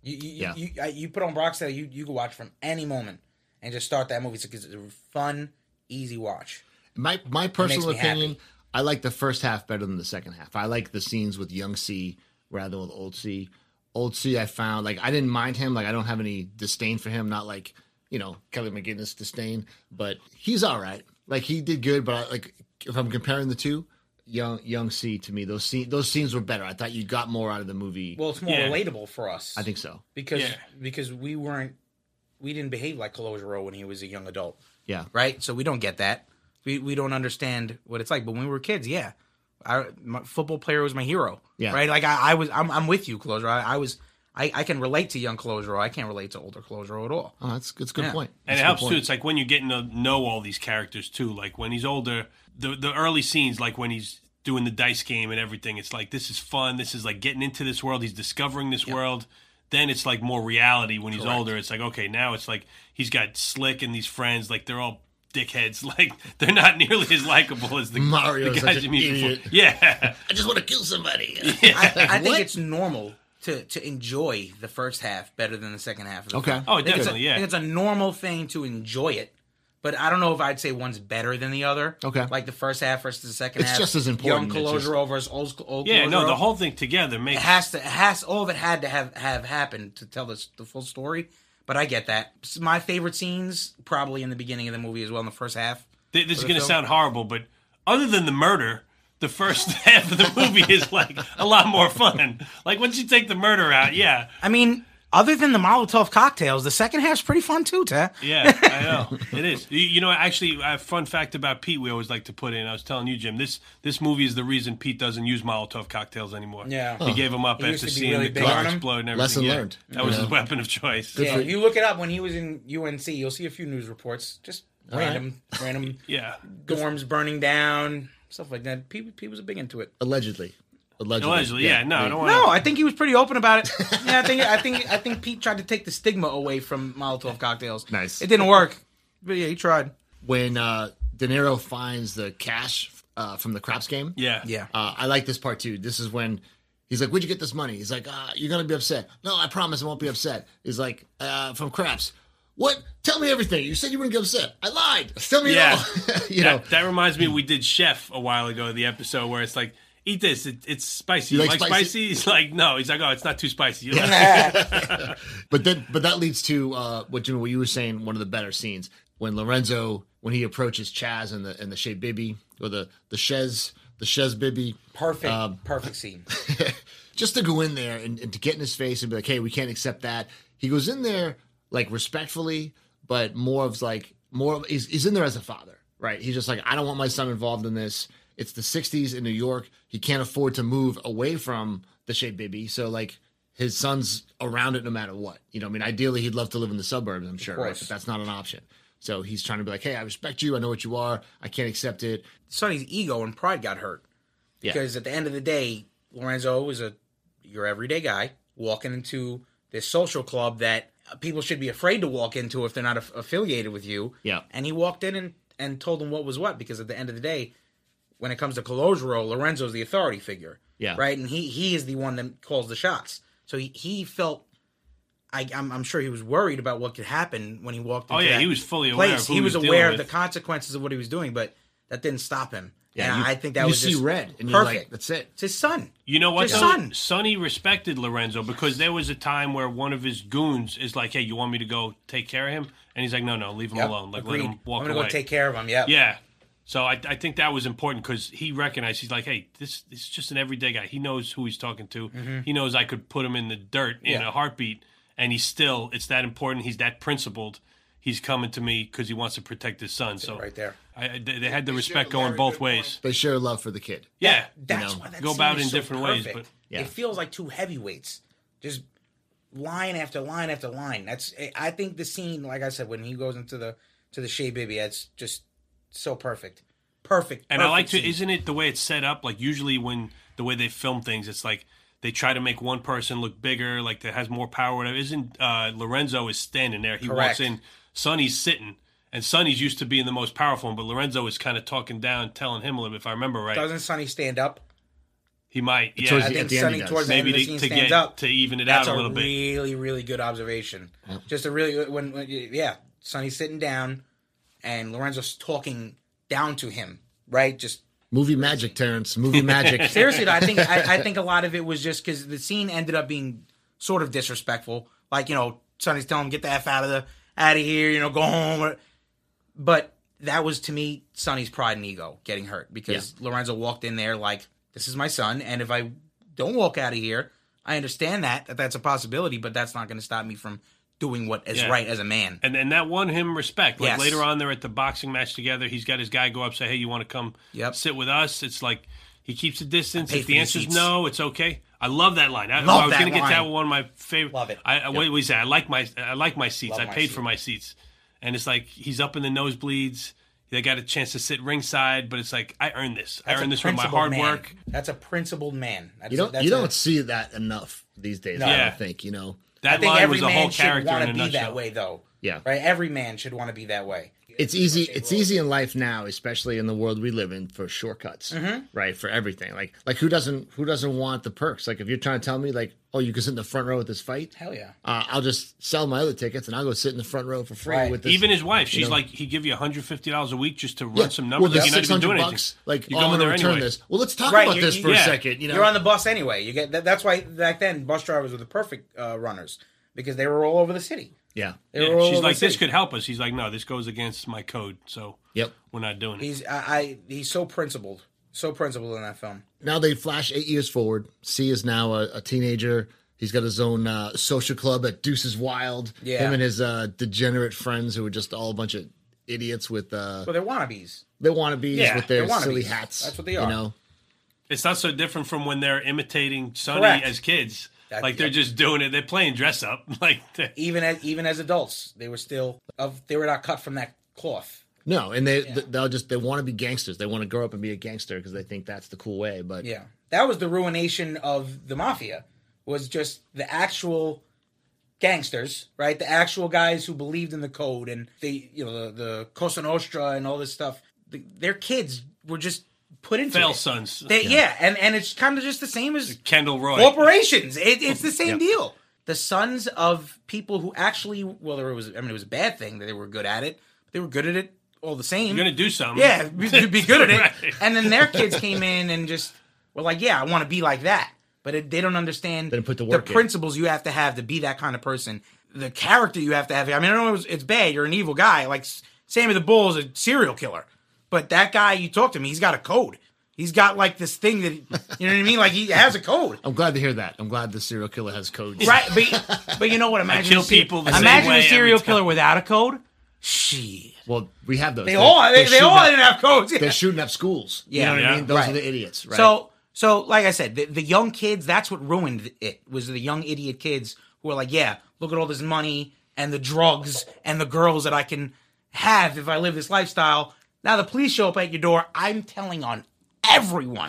You put on Bronx Tale, you can watch from any moment and just start that movie. It's a fun, easy watch. My personal opinion, I like the first half better than the second half. I like the scenes with young C rather than with old C. Old C, I found, like, I didn't mind him. Like, I don't have any disdain for him. Not like, Kelly McGinnis disdain. But he's all right. Like he did good, but if I'm comparing the two, young C to me, those scenes were better. I thought you got more out of the movie. Well, it's more relatable for us. I think so because we didn't behave like Calogero when he was a young adult. Yeah. Right. So we don't get that. We don't understand what it's like. But when we were kids, my football player was my hero. Yeah. Right. Like I'm with you, Calogero. I can relate to young Calogero. I can't relate to older Calogero at all. Oh, that's a good point. And it helps too. It's like when you're getting to know all these characters too. Like when he's older, the early scenes, like when he's doing the dice game and everything, it's like this is fun. This is like getting into this world. He's discovering this world. Then it's like more reality when he's older. It's like, okay, now it's like he's got Slick and these friends. Like they're all dickheads. Like they're not nearly as likable as the guys you meet before. Yeah, I just want to kill somebody. I think it's normal to enjoy the first half better than the second half of the film. Oh, definitely, I think it's a normal thing to enjoy it. But I don't know if I'd say one's better than the other. Okay. Like the first half versus the second half. It's just as important. Young Calogero versus old Calogero. Yeah, no, the whole thing together makes... all of it had to have happened to tell the full story. But I get that. My favorite scenes, probably in the beginning of the movie as well, in the first half. This is going to sound horrible, but other than the murder... The first half of the movie is like a lot more fun. Like once you take the murder out, yeah. I mean, other than the Molotov cocktails, the second half's pretty fun too, Ted. Yeah, I know. It is. You know, actually, a fun fact about Pete we always like to put in. I was telling you, Jim, this movie is the reason Pete doesn't use Molotov cocktails anymore. Yeah. He gave them up after seeing really the car explode and everything. Lesson learned. That was his weapon of choice. Yeah, if you look it up, when he was in UNC, you'll see a few news reports. Just random dorms burning down. Stuff like that. Pete was big into it. Allegedly, yeah. No, I don't want. No, I think he was pretty open about it. Yeah, I think Pete tried to take the stigma away from Molotov cocktails. Nice. It didn't work, but yeah, he tried. When De Niro finds the cash from the craps game, yeah. I like this part too. This is when he's like, "Where'd you get this money?" He's like, "You're gonna be upset." No, I promise I won't be upset. He's like, "From craps." What? Tell me everything. You said you wouldn't get upset. I lied. Tell me it all. That reminds me, we did Chef a while ago, the episode where it's like, eat this. It's spicy. You like spicy? He's like, no. He's like, oh, it's not too spicy. But that leads to what you were saying. One of the better scenes when Lorenzo, when he approaches Chaz and the Shea Bibi or the Shez Bibi. Perfect scene. Just to go in there and to get in his face and be like, hey, we can't accept that. He goes in there. Like respectfully, but he's in there as a father, right? He's just like, I don't want my son involved in this. It's the 60s in New York. He can't afford to move away from the Shea Bibi. So like his son's around it no matter what. You know, I mean, ideally he'd love to live in the suburbs, I'm sure, right? But that's not an option. So he's trying to be like, hey, I respect you. I know what you are. I can't accept it. Sonny's ego and pride got hurt. Because at the end of the day, Lorenzo is your everyday guy walking into this social club that people should be afraid to walk into if they're not affiliated with you. Yeah. And he walked in and told them what was what, because at the end of the day, when it comes to Calogero, Lorenzo's the authority figure. Yeah. Right? And he is the one that calls the shots. So he felt, I'm sure he was worried about what could happen when he walked into that he was fully aware place. of who he was dealing aware of with. the consequences of what he was doing, but that didn't stop him. Yeah, and I think that was you just see red, and perfect. you're like, that's it. It's his son. You know what? His son. Sonny respected Lorenzo because there was a time where one of his goons is like, "Hey, you want me to go take care of him?" And he's like, "No, leave him alone. Like, Agreed. let him walk I'm gonna away." go take care of him. Yeah. Yeah. So I think that was important because he recognized, he's like, "Hey, this is just an everyday guy. He knows who he's talking to. Mm-hmm. He knows I could put him in the dirt in a heartbeat, and it's that important. He's that principled. He's coming to me because he wants to protect his son." So right there. They had the respect going both ways. They share love for the kid. Yeah. That's why that go scene about is in so different perfect. ways, but it feels like two heavyweights, just line after line after line. I think the scene, like I said, when he goes into the Shea Bibi, that's just so perfect. Perfect. And I like scene. isn't it the way it's set up? Like usually when the way they film things, it's like they try to make one person look bigger, like that has more power. Whatever. Isn't Lorenzo is standing there? He walks in. Sonny's sitting. And Sonny's used to being the most powerful, but Lorenzo is kind of talking down, telling him a little bit, if I remember right. Doesn't Sonny stand up? He might, yeah. Towards I the- think at the end Sonny he does. towards the end of the scene stands up. to even it That's out a little bit. That's a really, really good observation. Yep. Just a really, when Sonny's sitting down and Lorenzo's talking down to him, right? Just Movie magic, Terrence. Movie magic. seriously, though, I think a lot of it was just because the scene ended up being sort of disrespectful. Like, Sonny's telling him, get the F out of here, go home. But that was, to me, Sonny's pride and ego getting hurt because Lorenzo walked in there like, this is my son, and if I don't walk out of here, I understand that's a possibility, but that's not going to stop me from doing what is right as a man. And that won him respect. Like later on, they're at the boxing match together. He's got his guy go up, say, hey, you want to come sit with us? It's like he keeps a distance. If the answer's no, it's okay. I love that line. I was going to get that one of my favorite. Love it. What did we say? I like my seats. I paid for my seats. And it's like he's up in the nosebleeds. They got a chance to sit ringside, but it's like, I earned this. I earned this with my hard work. That's a principled man. You don't see that enough these days, I don't think, That line was a whole character in a nutshell. Every man should want to be that way, though. Yeah. Right? Every man should want to be that way. It's easy in life now, especially in the world we live in, for shortcuts, right? For everything. Like who doesn't want the perks? Like if you're trying to tell me you can sit in the front row with this fight. Hell yeah. I'll just sell my other tickets and I'll go sit in the front row for free with this. Even his wife, she's like, he'd give you $150 a week just to run some numbers. Well, like you're not even doing anything. Like, I'm going to return this. Well, let's talk about this for a second. You're on the bus anyway. You get that's why back then bus drivers were the perfect runners because they were all over the city. Yeah. She's like, this could help us. He's like, no, this goes against my code, so we're not doing it. He's so principled. So principled in that film. Now they flash 8 years forward. C is now a teenager. He's got his own social club at Deuces Wild. Yeah. Him and his degenerate friends who are just all a bunch of idiots with... well, they're wannabes. They're wannabes with their silly hats. That's what they are. It's not so different from when they're imitating Sonny as kids. They're just doing it. They're playing dress up. Even as adults, they were not cut from that cloth. No, and they want to be gangsters. They want to grow up and be a gangster because they think that's the cool way. But that was the ruination of the mafia. Was just the actual gangsters, right? The actual guys who believed in the code and the Cosa Nostra and all this stuff. Their kids were just put into fail sons. And it's kind of just the same as Kendall Roy corporations. It's the same deal. The sons of people who actually, it was a bad thing that they were good at it. But they were good at it all the same. You're gonna do something. Yeah, be good at it. Right. And then their kids came in and just were like, yeah, I want to be like that. But they don't understand the principles you have to be that kind of person. The character you have to have. I mean, I know it's bad. You're an evil guy. Like Sammy the Bull is a serial killer. But that guy, you talk to him, he's got a code. He's got like this thing that, you know what I mean? Like he has a code. I'm glad to hear that. I'm glad the serial killer has codes. Right, but you know what? Imagine a serial killer without a code. Shit. Well, we have those. They all didn't have codes. Yeah. They're shooting up schools. You know what I mean? Those are the idiots, right? So like I said, the young kids, that's what ruined it, was the young idiot kids who were like, yeah, look at all this money and the drugs and the girls that I can have if I live this lifestyle. Now the police show up at your door. I'm telling on everyone.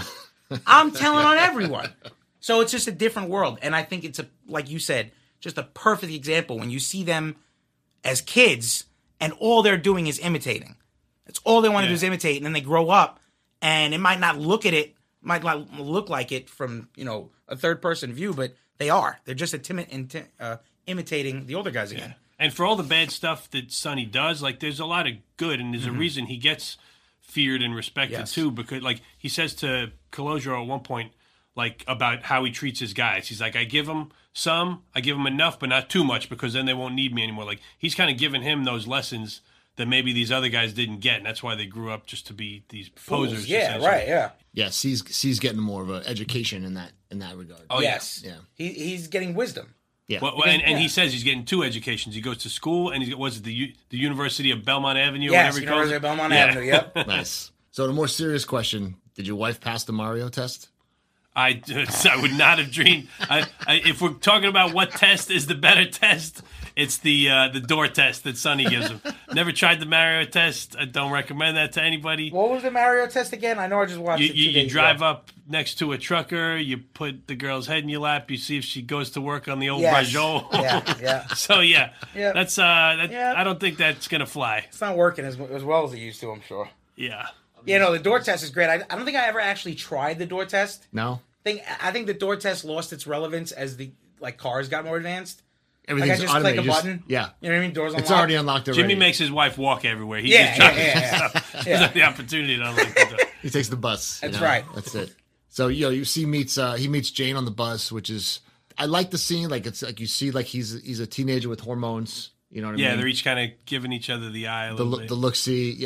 So it's just a different world. And I think it's, like you said, just a perfect example when you see them as kids and all they're doing is imitating. That's all they want to do is imitate. And then they grow up and it might not look like it from, a third person view, but they are. They're just imitating the older guys again. And for all the bad stuff that Sonny does, there's a lot of good, and there's a reason he gets feared and respected too. Because he says to Calogero at one point, about how he treats his guys. He's like, I give them enough, but not too much, because then they won't need me anymore. He's kind of giving him those lessons that maybe these other guys didn't get, and that's why they grew up just to be these posers. Yeah, right. Yeah. Yeah, C's getting more of an education in that regard. Oh yes, yeah. He's getting wisdom. Yeah, and he says he's getting 2 educations. He goes to school, and the University of Belmont Avenue? Yes, University of Belmont Avenue. Yep. Nice. So the more serious question: did your wife pass the Mario test? I would not have dreamed. If we're talking about what test is the better test, it's the door test that Sonny gives him. Never tried the Mario test. I don't recommend that to anybody. What was the Mario test again? I know I just watched it 2 days ago. You drive up next to a trucker. You put the girl's head in your lap. You see if she goes to work on the old Brageot. Yeah. So that's I don't think that's gonna fly. It's not working as well as it used to, I'm sure. Yeah. The door test is great. I don't think I ever actually tried the door test. No. I think the door test lost its relevance as the cars got more advanced. Everything's I just click a button. Yeah. You know what I mean? Doors unlocked. It's already unlocked already. Jimmy makes his wife walk everywhere. He just tries the opportunity to unlock the door. He takes the bus. That's right. That's it. So he meets Jane on the bus, which is, I like the scene. It's you see he's a teenager with hormones. You know what I mean? Yeah, they're each kind of giving each other the eye a little bit. The look-see, yeah.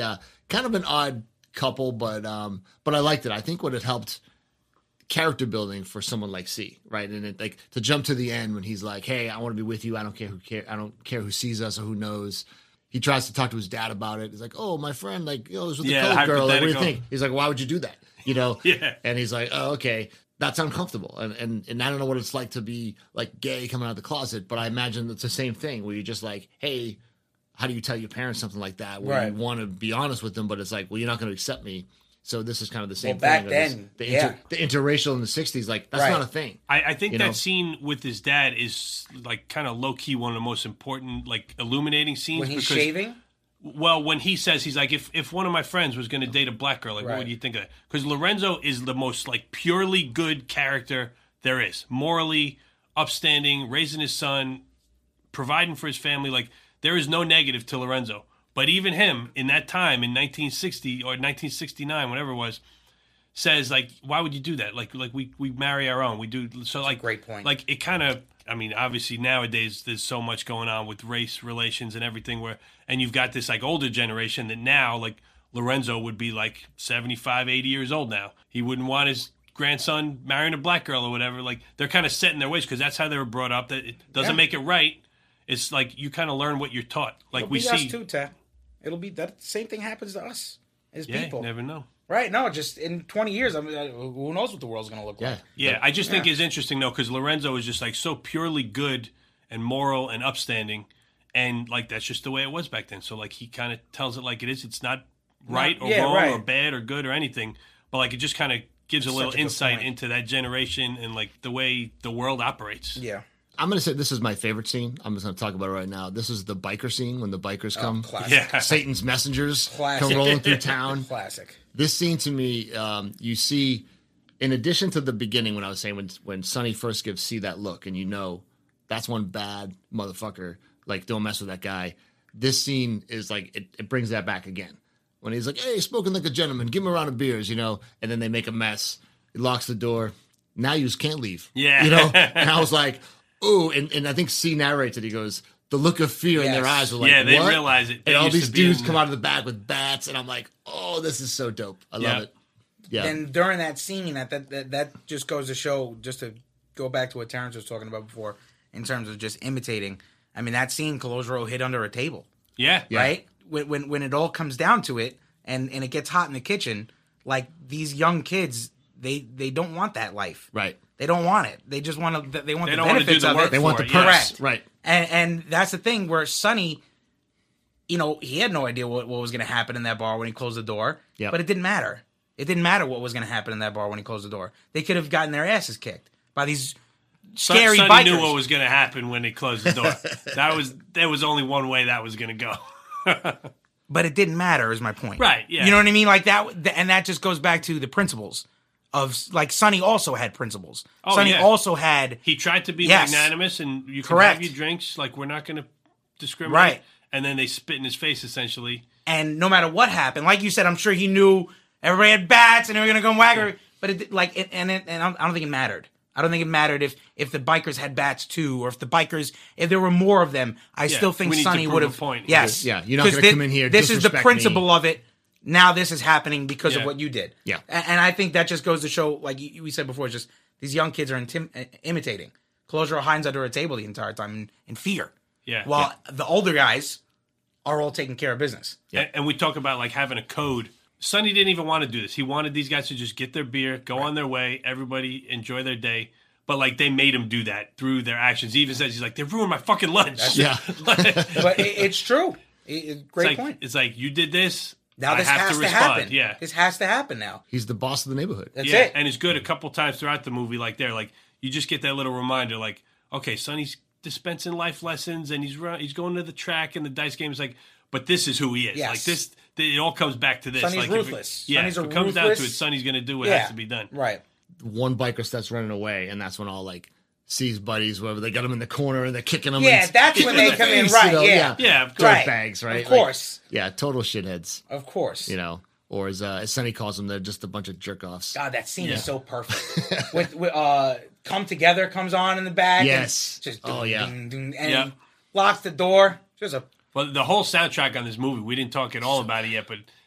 kind of an odd couple, but I liked it. I think what it helped character building for someone like C, right? And it, like to jump to the end when he's like, "Hey, I want to be with you. I don't care who sees us or who knows." He tries to talk to his dad about it. He's like, "Oh, my friend, like, was with the code girl. Like, what do you think?" He's like, "Why would you do that?" Yeah. And he's like, "Oh, okay, that's uncomfortable." And I don't know what it's like to be like gay coming out of the closet, but I imagine it's the same thing where you're just like, "Hey, how do you tell your parents something like that?" Where you want to be honest with them, but it's like, well, you're not going to accept me. So this is kind of the same back thing. then, The interracial in the 60s, like, that's not a thing. I think that scene with his dad is, like, kind of low-key one of the most important, like, illuminating scenes. When he's shaving? Well, when he says, he's like, if one of my friends was going to date a black girl, like, what would you think of that? Because Lorenzo is the most, like, purely good character there is. Morally, upstanding, raising his son, providing for his family. Like, there is no negative to Lorenzo. But even him, in that time, in 1960 or 1969, whatever it was, says, like, why would you do that? Like we marry our own. We do. So, like, great point. Like, it kind of, I mean, obviously nowadays there's so much going on with race relations and everything and you've got this, like, older generation that now, like, Lorenzo would be, like, 75, 80 years old now. He wouldn't want his grandson marrying a black girl or whatever. Like, they're kind of set in their ways because that's how they were brought up. That it doesn't make it right. It's like you kind of learn what you're taught. Like, It'll we be see. us too, Ted. It'll be that same thing happens to us as people. You never know. Right? No, just in 20 years, I mean, who knows what the world's going to look like? Yeah, I just think it's interesting, though, because Lorenzo is just, like, so purely good and moral and upstanding, and, like, that's just the way it was back then. So, like, he kind of tells it like it is. It's not right or wrong or bad or good or anything, but, like, it just kind of gives a little insight into that generation and, like, the way the world operates. Yeah. I'm going to say this is my favorite scene. I'm just going to talk about it right now. This is the biker scene when the bikers come. Satan's messengers come rolling through town. Classic. This scene to me, you see, in addition to the beginning when I was saying when Sonny first gives C that look and you know that's one bad motherfucker, like don't mess with that guy. This scene is like, it brings that back again. When he's like, "Hey, spoken like a gentleman, give him a round of beers," and then they make a mess. He locks the door. Now you just can't leave. Yeah. And I was like, ooh, and I think C narrates it. He goes, the look of fear in their eyes were like, yeah, they what? realize it. They and all used these to be dudes in come out of the back with bats, and I'm like, oh, this is so dope. I love it. Yeah. And during that scene, that just goes to show, just to go back to what Terrence was talking about before, in terms of just imitating. I mean, that scene, Calogero hid under a table. Yeah. Right? When it all comes down to it, and it gets hot in the kitchen, like, these young kids, they don't want that life. Right. They don't want it. They just want to. They want the don't want to do benefits the of work it. They want the for it, perks. Correct. Right. And that's the thing where Sonny, he had no idea what was going to happen in that bar when he closed the door. Yep. But it didn't matter. It didn't matter what was going to happen in that bar when he closed the door. They could have gotten their asses kicked by these scary Sonny bikers. knew what was going to happen when he closed the door. There was only one way that was going to go. But it didn't matter, is my point. Right, yeah. You know what I mean? Like that, and that just goes back to the principles of, like, Sonny also had principles. Oh, Sonny yeah. also had. He tried to be Yes. magnanimous, and you can Correct. have your drinks. Like, we're not going to discriminate. Right. And then they spit in his face, essentially. And no matter what happened, like you said, I'm sure he knew everybody had bats and they were going to come whack her. But I don't think it mattered. I don't think it mattered if the bikers had bats too, or if there were more of them. I still think we need to Sonny prove would a have. point. Yes. Yeah, you're not going to come in here. This is the disrespect principle me. of it. Now this is happening because of Yeah. what you did. Yeah. And I think that just goes to show, like we said before, just these young kids are imitating. Calogero hides under a table the entire time in fear. Yeah. While the older guys are all taking care of business. And we talk about, like, having a code. Sonny didn't even want to do this. He wanted these guys to just get their beer, go on their way, everybody enjoy their day. But, like, they made him do that through their actions. He even says, he's like, they ruined my fucking lunch. Yeah. But it's true. Great point. It's like, you did this. Now this I have has to to respond. happen. Yeah. This has to happen now. He's the boss of the neighborhood. That's yeah. it. And it's good a couple times throughout the movie, like, like, you just get that little reminder, like, okay, Sonny's dispensing life lessons, and he's going to the track and the dice game. Is like, but this is who he is. Yes. Like, this, it all comes back to this. Sonny's like, ruthless. If Sonny's it comes down to it, Sonny's going to do what has to be done. Right. One biker starts running away, and that's when all, like, C's buddies, whatever, they got him in the corner and they're kicking him. Yeah, and that's when they come in, right, yeah. Yeah, of dirt course. bags, right? Of course. Like, yeah, total shitheads. Of course. Or as Sonny calls them, they're just a bunch of jerk-offs. God, that scene is so perfect. with Come Together comes on in the back. Yes. And just Yeah. and he locks the door. Just a Well, the whole soundtrack on this movie, we didn't talk at all about it yet, but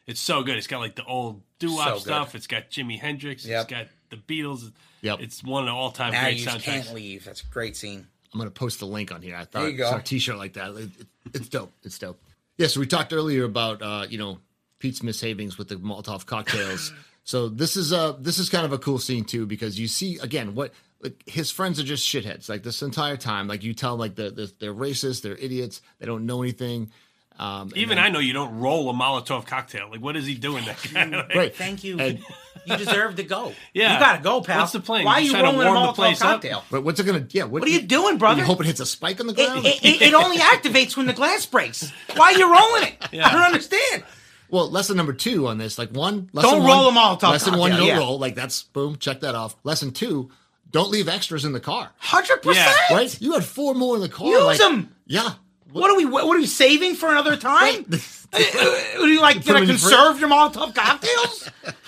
It's so good. It's got like the old doo-wop So good. stuff. It's got Jimi Hendrix. Yep. It's got the Beatles. Yep. It's one of the all-time Now great you just soundtracks. can't leave. That's a great scene. I'm going to post the link on here. I thought There you go. saw a T-shirt like that. It's dope. It's dope. Yeah, so we talked earlier about, Pete's mishavings with the Molotov cocktails. So this is kind of a cool scene, too, because you see, again, what his friends are just shitheads. Like, this entire time, like, you tell them, like, they're racist, they're idiots, they don't know anything. Even I know you don't roll a Molotov cocktail. Like, what is he doing? That guy? Right. Thank you. And- You deserve to go. Yeah. You got to go, pal. What's the plan? Why are You you trying to rolling a warm the Molotov place up? cocktail? But what's it going to, yeah. What are you doing, brother? You hope it hits a spike on the ground? It only activates when the glass breaks. Why are you rolling it? Yeah. I don't understand. Well, lesson number 2 on this, like lesson Don't roll a Molotov Lesson 1, cocktail, don't yeah. roll. Like, that's, boom, check that off. Lesson 2, don't leave extras in the car. 100%. Yeah. Right? You had 4 more in the car. Use like, them. Yeah. What are we saving for another time? Are you like Put going them to in the conserve your Molotov cocktails?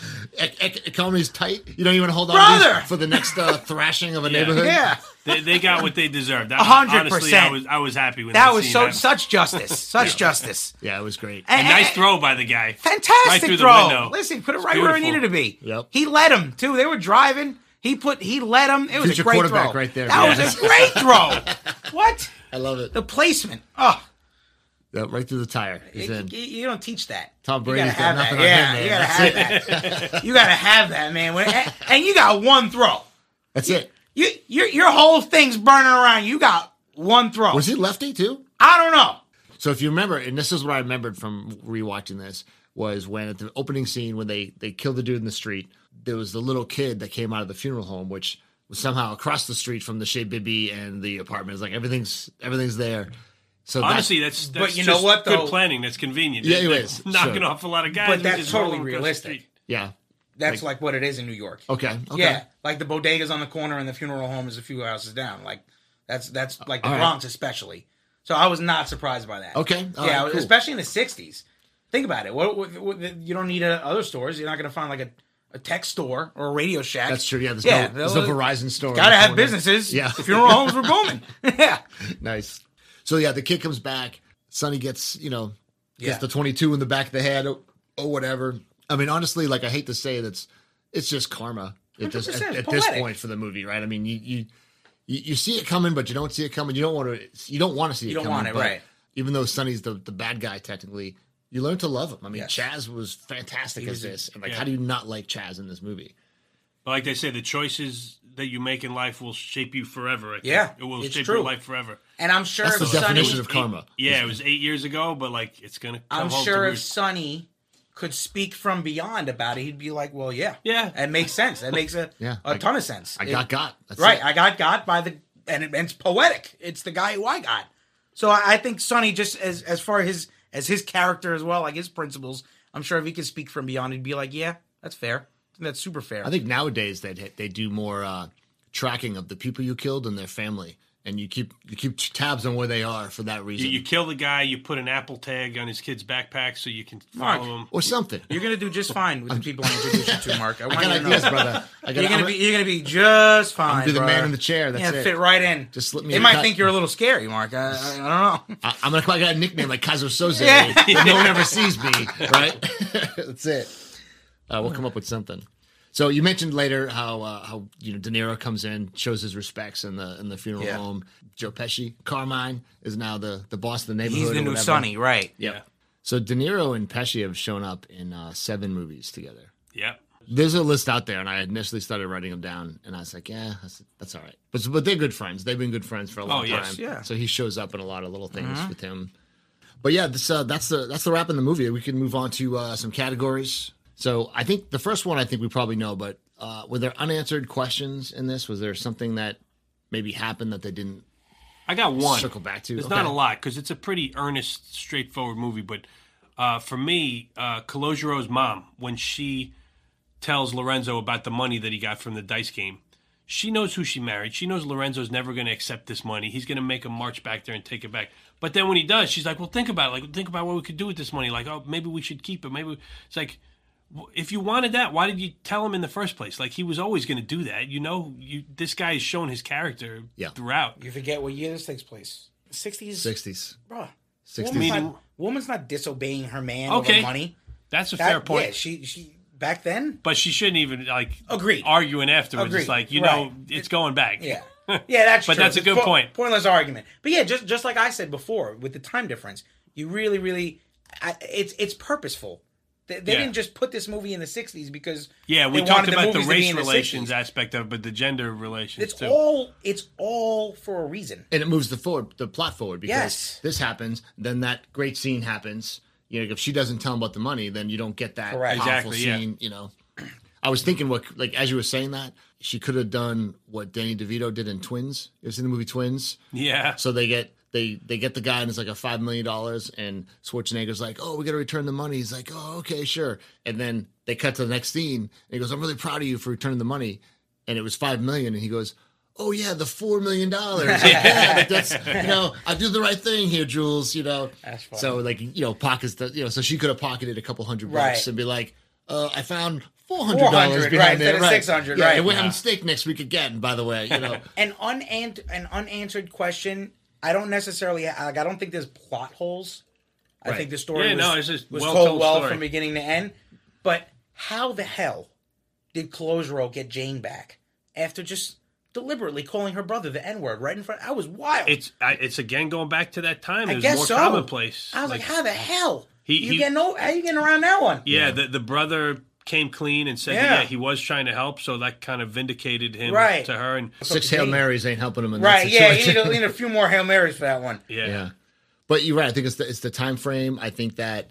Economy's tight. You don't even hold on Brother! to these for the next thrashing of a neighborhood. Yeah. They got what they deserved. 100%. Honestly, I was happy with That the was scene so happened. such justice. Such justice. Yeah, it was great. A nice throw by the guy. Fantastic Right through the throw. window. Listen, put it It's right where it beautiful. needed to be. Yep. He led him too. They were driving. He led him. It was Future a great quarterback throw. right there. That Yeah. was a great throw. What? I love it. The placement. Oh, Yeah, right through the tire. He's in. you don't teach that. Tom You Brady's gotta have got that. nothing on Yeah, him, man. you gotta That's have that. You gotta have that, man. And you got one throw. That's it. Your whole thing's burning around. You got one throw. Was he lefty too? I don't know. So if you remember, and this is what I remembered from rewatching this, was when at the opening scene when they killed the dude in the street, there was the little kid that came out of the funeral home, which was somehow across the street from the Shea Bibi and the apartment. It's like everything's there. So Honestly, that's but you just know what, though? good planning. That's convenient. Yeah, it They're is. knocking Sure. off a lot of guys. But and that's just totally rolling across the realistic. street. yeah. That's like what it is in New York. Okay. Yeah, like the bodegas on the corner and the funeral home is a few houses down. Like that's like the All right. Bronx especially. So I was not surprised by that. Okay. All yeah, right, cool. especially in the '60s. Think about it. What you don't need other stores. You're not going to find like a tech store or a Radio Shack. That's true. Yeah, there's no Verizon store. Got to on the have corner. businesses. Yeah. The funeral homes were booming. Yeah. Nice. So yeah, the kid comes back. Sonny gets, Yeah. gets the 22 in the back of the head or whatever. I mean, honestly, like I hate to say it, it's just karma. It just 100%, at this poetic. point for the movie, right? I mean, you see it coming, but you don't see it coming. You don't want to see it You don't coming. want it, but right. Even though Sonny's the bad guy, technically, you learn to love him. I mean, Yes. Chaz was fantastic He as was- this. And like, yeah. how do you not like Chaz in this movie? But like they say, the choices that you make in life will shape you forever. I think. Yeah, it will it's shape true. your life forever. And I'm sure That's if the Sonny, definition of karma. Yeah, it was 8 years ago, but like it's gonna come I'm home sure to if roost. Sonny could speak from beyond about it, he'd be like, "Well, yeah, Yeah. that makes sense. That makes a ton of sense." I got. That's right. it. I got by the and it's poetic. It's the guy who I got. So I think Sonny, just as far as his character as well, like his principles, I'm sure if he could speak from beyond, he'd be like, "Yeah, that's fair. That's super fair." I think nowadays they do more tracking of the people you killed and their family, and you keep tabs on where they are for that reason, You kill the guy, you put an Apple tag on his kid's backpack so you can follow him. or something. You're gonna do just fine with the people I introduce you to, Mark. I I want got you to ideas, know. brother. You're gonna be just fine. I'm be the brother. man in the chair. That's yeah, it. fit right in. Just slip me They a might cut. think you're a little scary, Mark. I don't know. I got a nickname like Kaiser Soze, Yeah. but no one ever sees me, right? That's it. We'll come up with something. So you mentioned later how De Niro comes in, shows his respects in the funeral Yeah. home. Joe Pesci, Carmine, is now the boss of the neighborhood. He's the or new whatever. Sonny, right? Yeah. So De Niro and Pesci have shown up in 7 movies together. Yeah. There's a list out there, and I initially started writing them down, and I was like, yeah, that's all right. But they're good friends. They've been good friends for a long yes, time. yeah. So he shows up in a lot of little things with him. But yeah, that's the wrap in the movie. We can move on to some categories. So I think the first one we probably know, but were there unanswered questions in this? Was there something that maybe happened that they didn't I got one. circle back to? There's Okay. not a lot because it's a pretty earnest, straightforward movie. But for me, Calogero's mom, when she tells Lorenzo about the money that he got from the dice game, she knows who she married. She knows Lorenzo's never going to accept this money. He's going to make him march back there and take it back. But then when he does, she's like, well, think about it. Like, think about what we could do with this money. Like, oh, maybe we should keep it. Maybe it's like, if you wanted that, why did you tell him in the first place? Like, he was always going to do that. You know, this guy has shown his character throughout. You forget what year this takes place. 60s? 60s. Bruh. 60s. Woman's not disobeying her man Okay. over money. That's a fair point. Yeah, she back then. But she shouldn't even Agreed. arguing afterwards. Agreed. It's like Right. it's going back. Yeah, yeah, that's but true. that's a good point. Pointless argument. But yeah, just like I said before, with the time difference, you really, it's purposeful. They didn't just put this movie in the 60s because we they talked wanted about the movies to be race in the relations 60s. aspect of it, but the gender relations too. It's all for a reason. And it moves the plot forward because Yes. this happens, then that great scene happens. You know, if she doesn't tell him about the money, then you don't get that Correct. powerful Exactly, yeah. scene. You know, I was thinking as you were saying that, she could have done what Danny DeVito did in Twins. You ever seen the movie Twins? Yeah. So they get the guy and it's like a $5 million and Schwarzenegger's like, oh, we got to return the money. He's like, oh, okay, sure. And then they cut to the next scene and he goes, I'm really proud of you for returning the money. And it was $5 million. And he goes, oh yeah, the $4 million. Yeah, that's, I do the right thing here, Jules, That's funny. So pockets the, so she could have pocketed a couple $100 Right. and be like, I found $400 $400, behind right, there. instead of $600, Yeah, right. and we're having steak next week again, by the way, An unanswered question. I don't necessarily I don't think there's plot holes. I Right. think the story it's just was well-told told well story. from beginning to end. But how the hell did Closero get Jane back after just deliberately calling her brother the N-word right in front? I was wild. It's again going back to that time. I It was guess more so. commonplace. I was like, how the hell? How He- you getting around that one? Yeah, the brother came clean and said that he was trying to help, so that kind of vindicated him Right. to her. And 6 Hail Marys ain't helping him in Right, that yeah, situation. you need a few more Hail Marys for that one. Yeah. But you're right. I think it's the time frame. I think that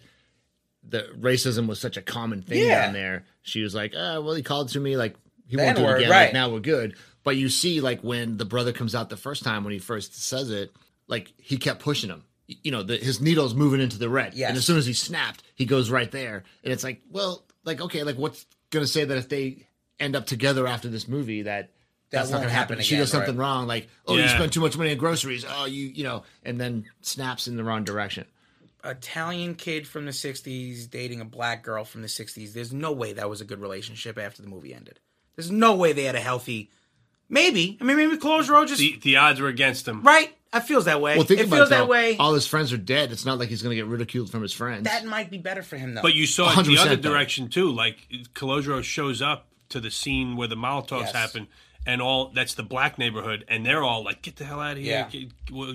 the racism was such a common thing Yeah. down there. She was like, well, he called to me like he The won't do it N-word, again. right. Like, now we're good. But you see, like when the brother comes out the first time when he first says it, like he kept pushing him. His needle's moving into the red. Yes. And as soon as he snapped, he goes right there. And it's like, well, like, okay, like what's going to say that if they end up together after this movie that's not won't going to happen. happen She does again, something right. wrong. Like, oh, you Yeah. spent too much money on groceries. Oh, and then snaps in the wrong direction. Italian kid from the 60s dating a black girl from the 60s. There's no way that was a good relationship after the movie ended. There's no way they had a healthy... Maybe. I mean, maybe Closero just... the odds were against him. Right? It feels that way. Well, think it about feels it, that though. way. All his friends are dead. It's not like he's going to get ridiculed from his friends. That might be better for him, though. But you saw it the 100% other though. direction, too. Like, Calogero shows up to the scene where the Molotovs Yes. happen, and that's the black neighborhood, and they're all like, get the hell out of here. Yeah.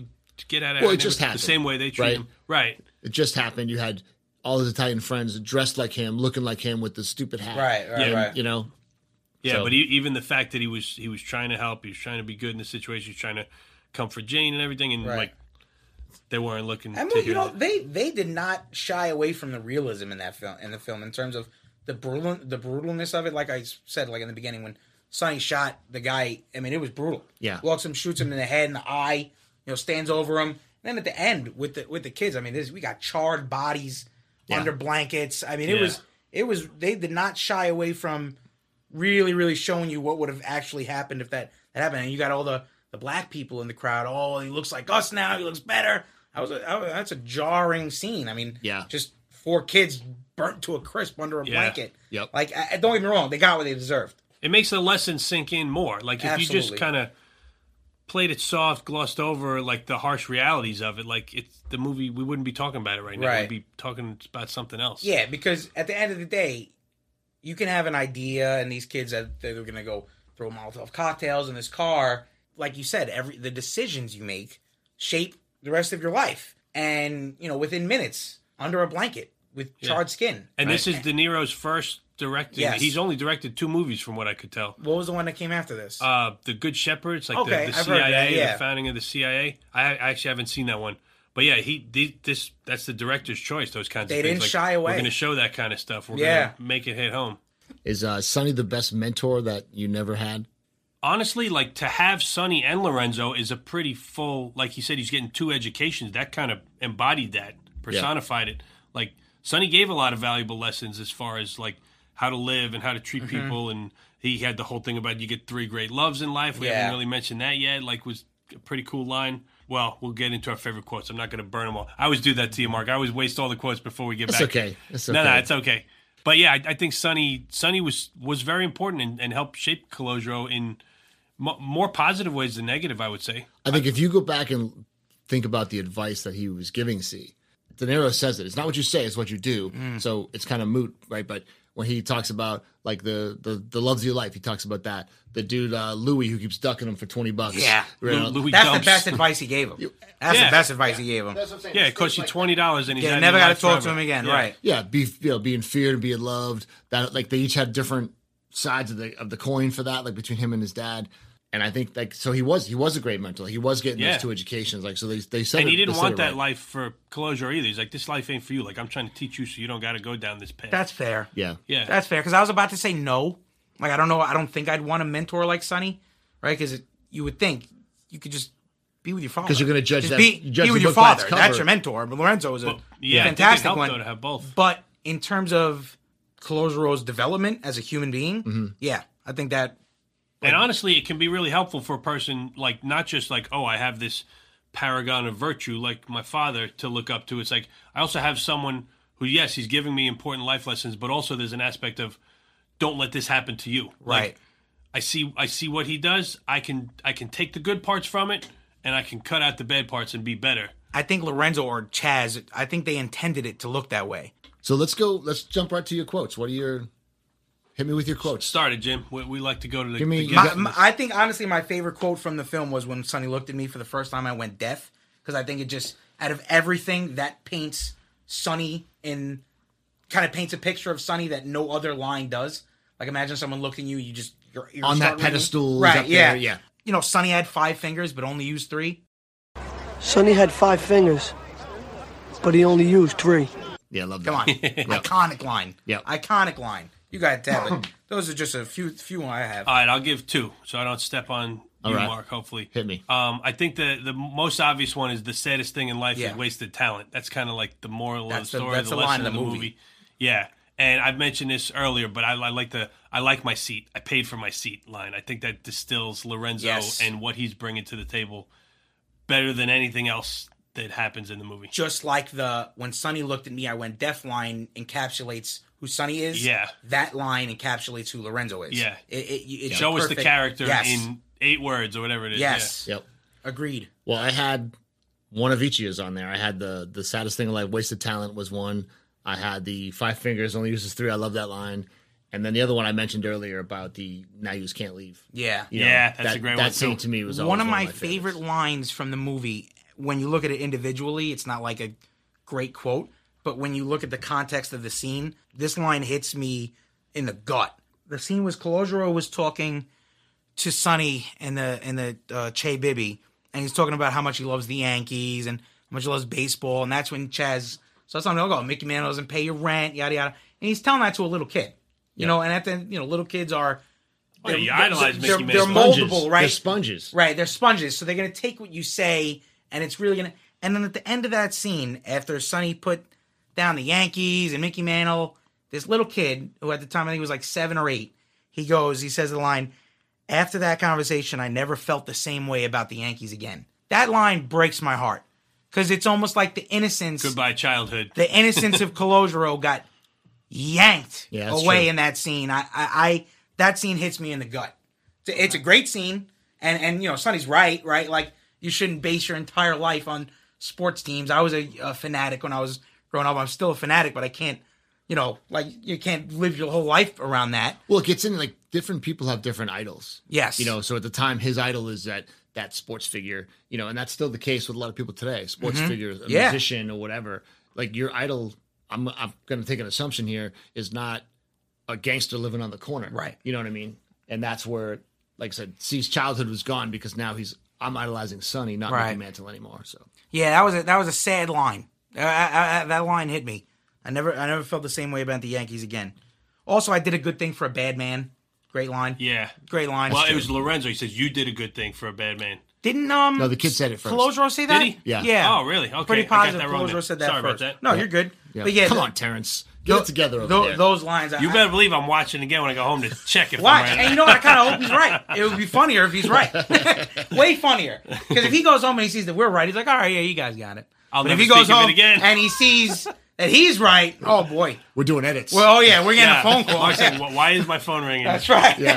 Get out of Well, here. it just happened, the same way they treat right? him. Right. It just happened. You had all his Italian friends dressed like him, looking like him with the stupid hat. Right. And, right. Yeah, So- but even the fact that he was trying to help, he was trying to be good in the situation, he was trying to comfort Jane and everything, and Right. like they weren't looking I to mean, hear that. they did not shy away from the realism in that film, in terms of the brutalness of it. Like I said, like in the beginning when Sonny shot the guy, I mean, it was brutal. Yeah. Walks him, shoots him in the head and the eye, stands over him. And then at the end with the kids, I mean, we got charred bodies under blankets. I mean, it was they did not shy away from really, really showing you what would have actually happened if that happened. And you got all the black people in the crowd. Oh, he looks like us now. He looks better. That's a jarring scene. I mean, just 4 kids burnt to a crisp under a blanket. Yep. Like, don't get me wrong, they got what they deserved. It makes the lesson sink in more. Like if you just Absolutely. kind of played it soft, glossed over like the harsh realities of it, like it's the movie, we wouldn't be talking about it right now. Right. We'd be talking about something else. Yeah, because at the end of the day, you can have an idea, and these kids that they're going to go throw Molotov cocktails in this car. Like you said, the decisions you make shape the rest of your life, and within minutes, under a blanket with charred skin. And this is De Niro's first directing. Yes. He's only directed 2 movies from what I could tell. What was the one that came after this? The Good Shepherd. It's like Okay, the I've heard CIA, that, yeah. the founding of the CIA. I actually haven't seen that one. But yeah, that's the director's choice, those kinds They of things. didn't Like, shy away. We're going to show that kind of stuff. We're Yeah. going to make it hit home. Is Sonny the best mentor that you never had? Honestly, like to have Sonny and Lorenzo is a pretty full, like he said, he's getting 2 educations. That kind of embodied that, personified it. Like Sonny gave a lot of valuable lessons as far as like how to live and how to treat people. And he had the whole thing about you get 3 great loves in life. We haven't really mentioned that yet. Like was a pretty cool line. Well, we'll get into our favorite quotes. I'm not going to burn them all. I always do that to you, Mark. I always waste all the quotes before we get It's back. okay. It's No, okay. it's okay. But yeah, I think Sonny was very important and helped shape Calogero in more positive ways than negative, I would say. I think if you go back and think about the advice that he was giving C, De Niro says it. It's not what you say, it's what you do. So it's kind of moot, right? But when he talks about like the loves of your life, he talks about that. The dude Louis who keeps ducking him for $20. Yeah, Louis that's dumps. the best advice he gave him. That's the best advice he gave him. Yeah, it costs you $20 and he's never got to talk to him again. Right? Yeah, being feared and being loved. That like they each had different sides of the coin for that, like between him and his dad. And I think like so he was a great mentor. He was getting those two educations. Like so they said. And he didn't want that right. life for Calogero either. He's like, this life ain't for you. Like I'm trying to teach you so you don't got to go down this path. That's fair. Yeah. That's fair. Because I was about to say no. Like I don't know. I don't think I'd want a mentor like Sonny, right? Because you would think you could just be with your father. Because you're going to judge just that. Be with your father. That's your mentor. But Lorenzo is a fantastic one. Though, to have both. But in terms of Calogero's development as a human being, yeah, I think that. And honestly, it can be really helpful for a person, like, not just like, oh, I have this paragon of virtue like my father to look up to. It's like, I also have someone who, yes, he's giving me important life lessons, but also there's an aspect of, don't let this happen to you. Right. Like, I see what he does. I can take the good parts from it, and I can cut out the bad parts and be better. I think Lorenzo or Chaz, I think they intended it to look that way. So let's jump right to your quotes. What are your... Hit me with your quotes. Started, Jim. We like to go to the... I think, honestly, my favorite quote from the film was when Sonny looked at me for the first time I went deaf. Because I think it just, out of everything, that paints Sonny in... Kind of paints a picture of Sonny that no other line does. Like, imagine someone looking at you, you just... You're on that pedestal. Right, up there, yeah. You know, Sonny had 5 fingers, but only used 3. Sonny had 5 fingers, but he only used 3. Yeah, I love that. Come on. Iconic line. Yeah. Iconic line. You got that, but those are just a few I have. All right, I'll give 2, so I don't step on you, right. Mark, hopefully. Hit me. I think the most obvious one is the saddest thing in life is wasted talent. That's kind of like the moral of the story, that's the line lesson of the movie. Yeah, and I've mentioned this earlier, but I like my seat. I paid for my seat line. I think that distills Lorenzo and what he's bringing to the table better than anything else that happens in the movie. Just like when Sonny looked at me, I went deaf line encapsulates who Sonny is. Yeah. That line encapsulates who Lorenzo is. Yeah. It's Show us perfect. the character in 8 words or whatever it is. Yes. Yep. Agreed. Well, I had one of each of yours on there. I had the saddest thing in life, wasted talent was one. I had the 5 fingers, only uses 3. I love that line. And then the other one I mentioned earlier about the now you just can't leave. Yeah. That's a great one. That scene to me was one of my favorite lines from the movie. When you look at it individually, it's not like a great quote. But when you look at the context of the scene, this line hits me in the gut. The scene was Calogero was talking to Sonny in the Che Bibby, and he's talking about how much he loves the Yankees and how much he loves baseball, and that's when Chaz starts talking about, Mickey Mantle doesn't pay your rent, yada yada, and he's telling that to a little kid, you know, and at the little kids are. You idolize Mickey They're Mantle. moldable, right? They're sponges, right? They're sponges, so they're gonna take what you say, and it's really gonna. And then at the end of that scene, after Sonny put down the Yankees and Mickey Mantle, this little kid, who at the time I think he was like 7 or 8, he says the line, after that conversation, I never felt the same way about the Yankees again. That line breaks my heart. Because it's almost like the innocence. Goodbye, childhood. The innocence of Calogero got yanked away in that scene. I that scene hits me in the gut. It's a great scene. And Sonny's right? Like, you shouldn't base your entire life on sports teams. I was a fanatic when I was growing up. I'm still a fanatic, but I can't, you can't live your whole life around that. Well, it gets in, like, different people have different idols. Yes. So at the time, his idol is that sports figure, and that's still the case with a lot of people today. Sports figure, a musician or whatever. Like, your idol, I'm going to take an assumption here, is not a gangster living on the corner. Right. You know what I mean? And that's where, like I said, C's childhood was gone because now I'm idolizing Sonny, not Mickey Mantle anymore. So yeah, that was a sad line. That line hit me. I never felt the same way about the Yankees again. Also, I did a good thing for a bad man. Great line. Yeah. Great line. Well, it was Lorenzo. He says, you did a good thing for a bad man. Didn't No, the kid said it first. Calogero say that? Did he? Yeah. Oh, really? Okay. Pretty positive I got that wrong Calogero then. said that Sorry first. about that. No, you're good. Yeah. But yeah, come on, Terrence. Get it together over there. Those lines. You better believe I'm watching again when I go home to check if Watch. I'm right. And you know what? I kind of hope he's right. It would be funnier if he's right. Way funnier. Because if he goes home and he sees that we're right, he's like, all right, yeah, you guys got it. I'll but never if he goes speak of home it again. and he sees that he's right, oh boy. We're doing edits. Well, oh yeah, we're getting a phone call. Mark's like, why is my phone ringing? That's right. Yeah.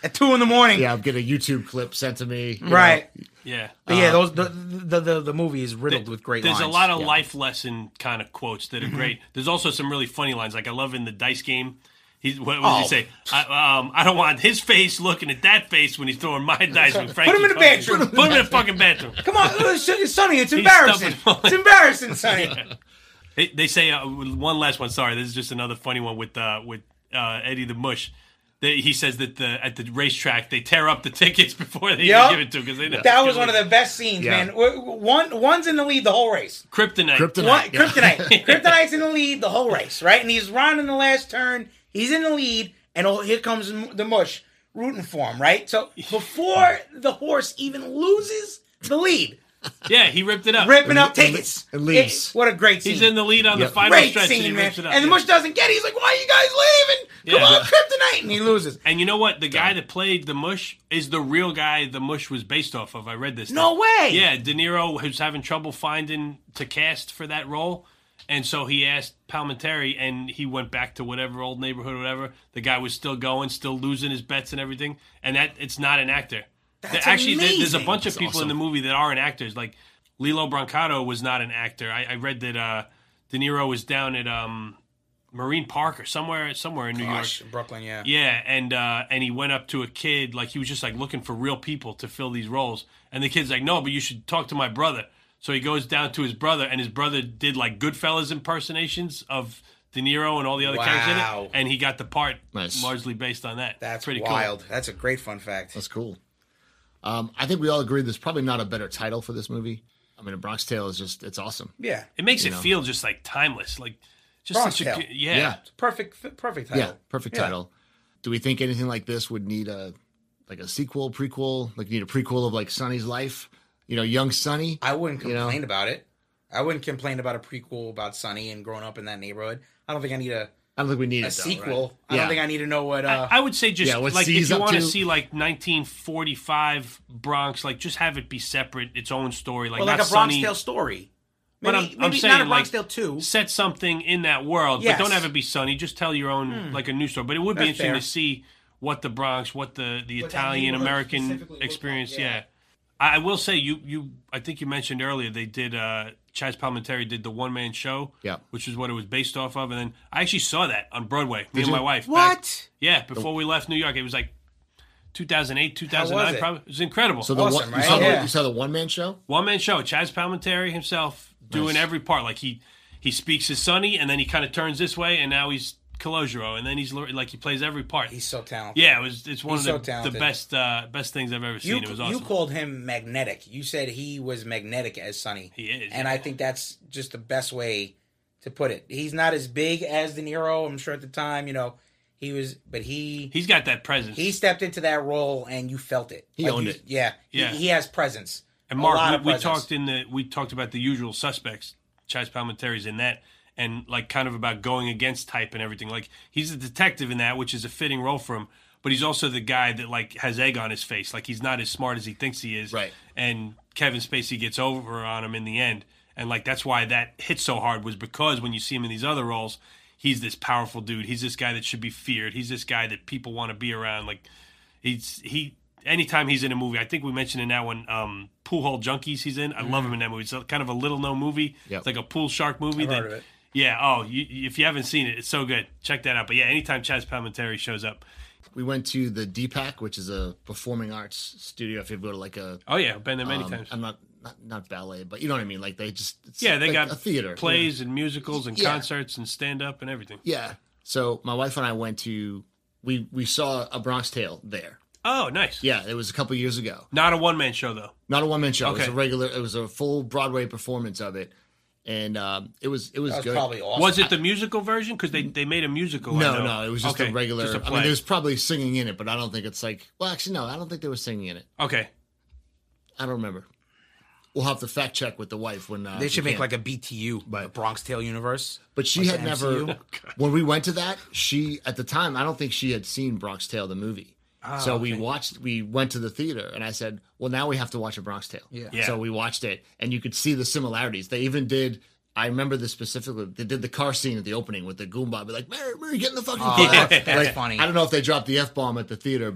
at 2 a.m. Yeah, I'm getting a YouTube clip sent to me. you Right. know. Yeah. But yeah, the movie is riddled with great There's lines. a lot of life lesson kind of quotes that are great. There's also some really funny lines. Like I love in the dice game. What does he say? I don't want his face looking at that face when he's throwing my dice. When Put him in the bedroom. Put him in the fucking bedroom. Come on, Sonny, it's embarrassing. It's embarrassing, Sonny. Yeah. They say one last one. Sorry, this is just another funny one with Eddie the Mush. He says that at the racetrack they tear up the tickets before they even give it to him because they know that was one of the best scenes, man. One's in the lead the whole race. Kryptonite. Kryptonite's in the lead the whole race, right? And he's rounding the last turn. He's in the lead, and here comes the Mush rooting for him, right? So before the horse even loses the lead. Yeah, he ripped it up. Ripping up tickets. And leaves. What a great scene. He's in the lead on the final great stretch. Scene, and he man. rips it up. And the Mush doesn't get it. He's like, why are you guys leaving? Come on, Kryptonite. And he loses. And you know what? The guy that played the Mush is the real guy the Mush was based off of. I read this. No way. Yeah, De Niro was having trouble finding to cast for that role. And so he asked Palminteri, and he went back to whatever old neighborhood or whatever. The guy was still going, still losing his bets and everything. And it's not an actor. That's Actually, amazing. there's a bunch of people awesome. in the movie that aren't actors. Like Lilo Brancato was not an actor. I read that De Niro was down at Marine Park or somewhere in New York. Brooklyn, yeah. Yeah, and he went up to a kid, like he was just like looking for real people to fill these roles. And the kid's like, no, but you should talk to my brother. So he goes down to his brother, and his brother did like Goodfellas impersonations of De Niro and all the other characters in it. And he got the part largely based on that. That's pretty wild. cool. That's a great fun fact. That's cool. I think we all agree there's probably not a better title for this movie. I mean, A Bronx Tale is it's awesome. Yeah. It makes it feel just like timeless. Like just Bronx such Tale. a yeah. It's perfect title. Yeah, perfect title. Do we think anything like this would need a sequel, prequel? Like need a prequel of like Sonny's life? You know, young Sonny? I wouldn't complain about it. I wouldn't complain about a prequel about Sonny and growing up in that neighborhood. I don't think I need I don't think we need a it, though, sequel. right? I don't think I need to know what. I would say just what like C's if you up want to to. see like 1945 Bronx, like just have it be separate, its own story, like well, not like a Bronx Sonny. Tale story. But Maybe, I'm maybe saying not a Bronx like Tale 2. set something in that world, Yes. but don't have it be Sonny. Just tell your own like a new story. But it would be That's interesting fair. to see what the Bronx, what the What that Italian neighborhood American specifically looked experience. like, yeah. I will say you. I think you mentioned earlier they did. Chaz Palminteri did the one man show, which is what it was based off of, and then I actually saw that on Broadway. Me and my wife. What? Before we left New York, it was like 2008, 2009. How was it? Probably it was incredible. So Awesome, right? you saw the one-man show? One man show. Chaz Palminteri himself doing every part. Like he speaks as Sonny, and then he kind of turns this way, and now he's Calogero, and then he's like he plays every part. He's so talented. Yeah, it's one He's of so the talented. best things I've ever seen. It was awesome. You called him magnetic. You said he was magnetic as Sonny. He is, and I think that's just the best way to put it. He's not as big as De Niro. I'm sure at the time, he was, but he's got that presence. He stepped into that role, and you felt it. He owned it. Yeah, Yeah. He has presence. And A lot Mark, of we presence. talked about The Usual Suspects. Chaz Palminteri's in that, and like kind of about going against type and everything. Like he's a detective in that, which is a fitting role for him. But he's also the guy that like has egg on his face. Like he's not as smart as he thinks he is. Right. And Kevin Spacey gets over on him in the end, and like that's why that hit so hard was because when you see him in these other roles, he's this powerful dude. He's this guy that should be feared. He's this guy that people want to be around. Like anytime he's in a movie, I think we mentioned in that one, Pool Hall Junkies he's in. I love him in that movie. It's kind of a little-known movie. Yep. It's like a pool shark movie. I've heard of it. Yeah, if you haven't seen it, it's so good. Check that out. But yeah, anytime Chaz Palminteri shows up. We went to the DPAC, which is a performing arts studio. If you go to like a... Oh, yeah, I've been there many times. I'm not ballet, but you know what I mean? Like they just... They like got a theater. plays and musicals and concerts and stand-up and everything. Yeah. So my wife and I went to... We saw A Bronx Tale there. Oh, nice. Yeah, it was a couple years ago. Not a one-man show, though. Not a one-man show. Okay. It was a full Broadway performance of it. And it was That was good. probably awesome. Was it the musical version? Because they made a musical. No, it was just a regular. Just a I mean, play. there was probably singing in it, but I don't think it's like. Well, actually, no, I don't think there was singing in it. Okay. I don't remember. We'll have to fact check with the wife when They should make like a BTU, a Bronx Tale universe. But she like had the never. MCU. When we went to that, she at the time, I don't think she had seen Bronx Tale the movie. So we went to the theater, and I said, "Well, now we have to watch A Bronx Tale." Yeah. So we watched it, and you could see the similarities. They even did. I remember this specifically. They did the car scene at the opening with the Goomba, be like, "Mary, get in the fucking car." That's funny. I don't know if they dropped the F-bomb at the theater, but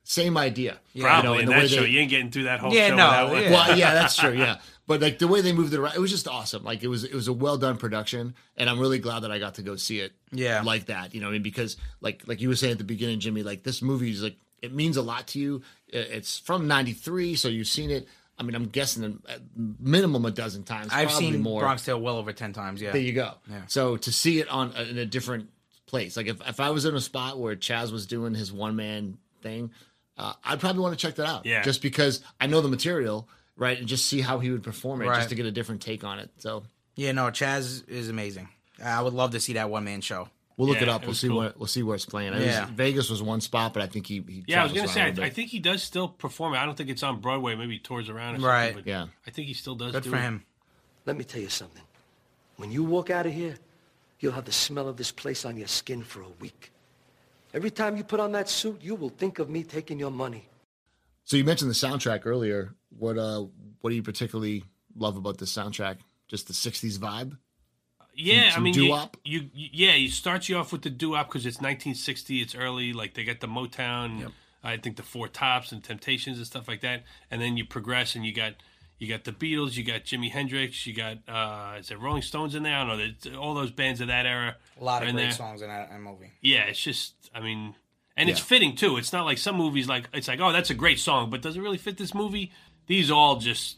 same idea. Probably in and the that way show, they, you ain't getting through that whole Yeah, show no, without one. yeah. well, yeah, that's true. Yeah, but like the way they moved it around, it was just awesome. Like it was a well done production, and I'm really glad that I got to go see it. Yeah. Like that, you know, what I mean, because like you were saying at the beginning, Jimmy, like this movie is like it means a lot to you. It's from '93, so you've seen it. I mean, I'm guessing at minimum a dozen times. I've probably seen more. Bronx Tale well over 10 times. Yeah. There you go. Yeah. So to see it in a different place, like if I was in a spot where Chaz was doing his one man thing, I'd probably want to check that out. Yeah. Just because I know the material, right, and just see how he would perform it, Right. just to get a different take on it. So Yeah, no, Chaz is amazing. I would love to see that one man show. we'll look Yeah, it up. it We'll was see cool. we'll see where it's playing. Yeah. Vegas was one spot, but I think he Yeah, I was travels gonna say, around a bit. I think he does still perform. I don't think it's on Broadway. Maybe he tours around or something. Right. But Yeah. I think he still does. Good do for it. him. Let me tell you something. When you walk out of here, you'll have the smell of this place on your skin for a week. Every time you put on that suit, you will think of me taking your money. So you mentioned the soundtrack earlier. What do you particularly love about this soundtrack? Just the '60s vibe? Yeah, Some I mean, doo-wop? you start you off with the doo-wop because it's 1960. It's early. Like they got the Motown. I think the Four Tops and Temptations and stuff like that. And then you progress and you got the Beatles. You got Jimi Hendrix. You got is there Rolling Stones in there? I don't know. There's all those bands of that era. A lot are of in great there. songs in that movie. Yeah, it's just, I mean, and it's Yeah. fitting too. It's not like some movies like it's like, oh, that's a great song, but does it really fit this movie? These all just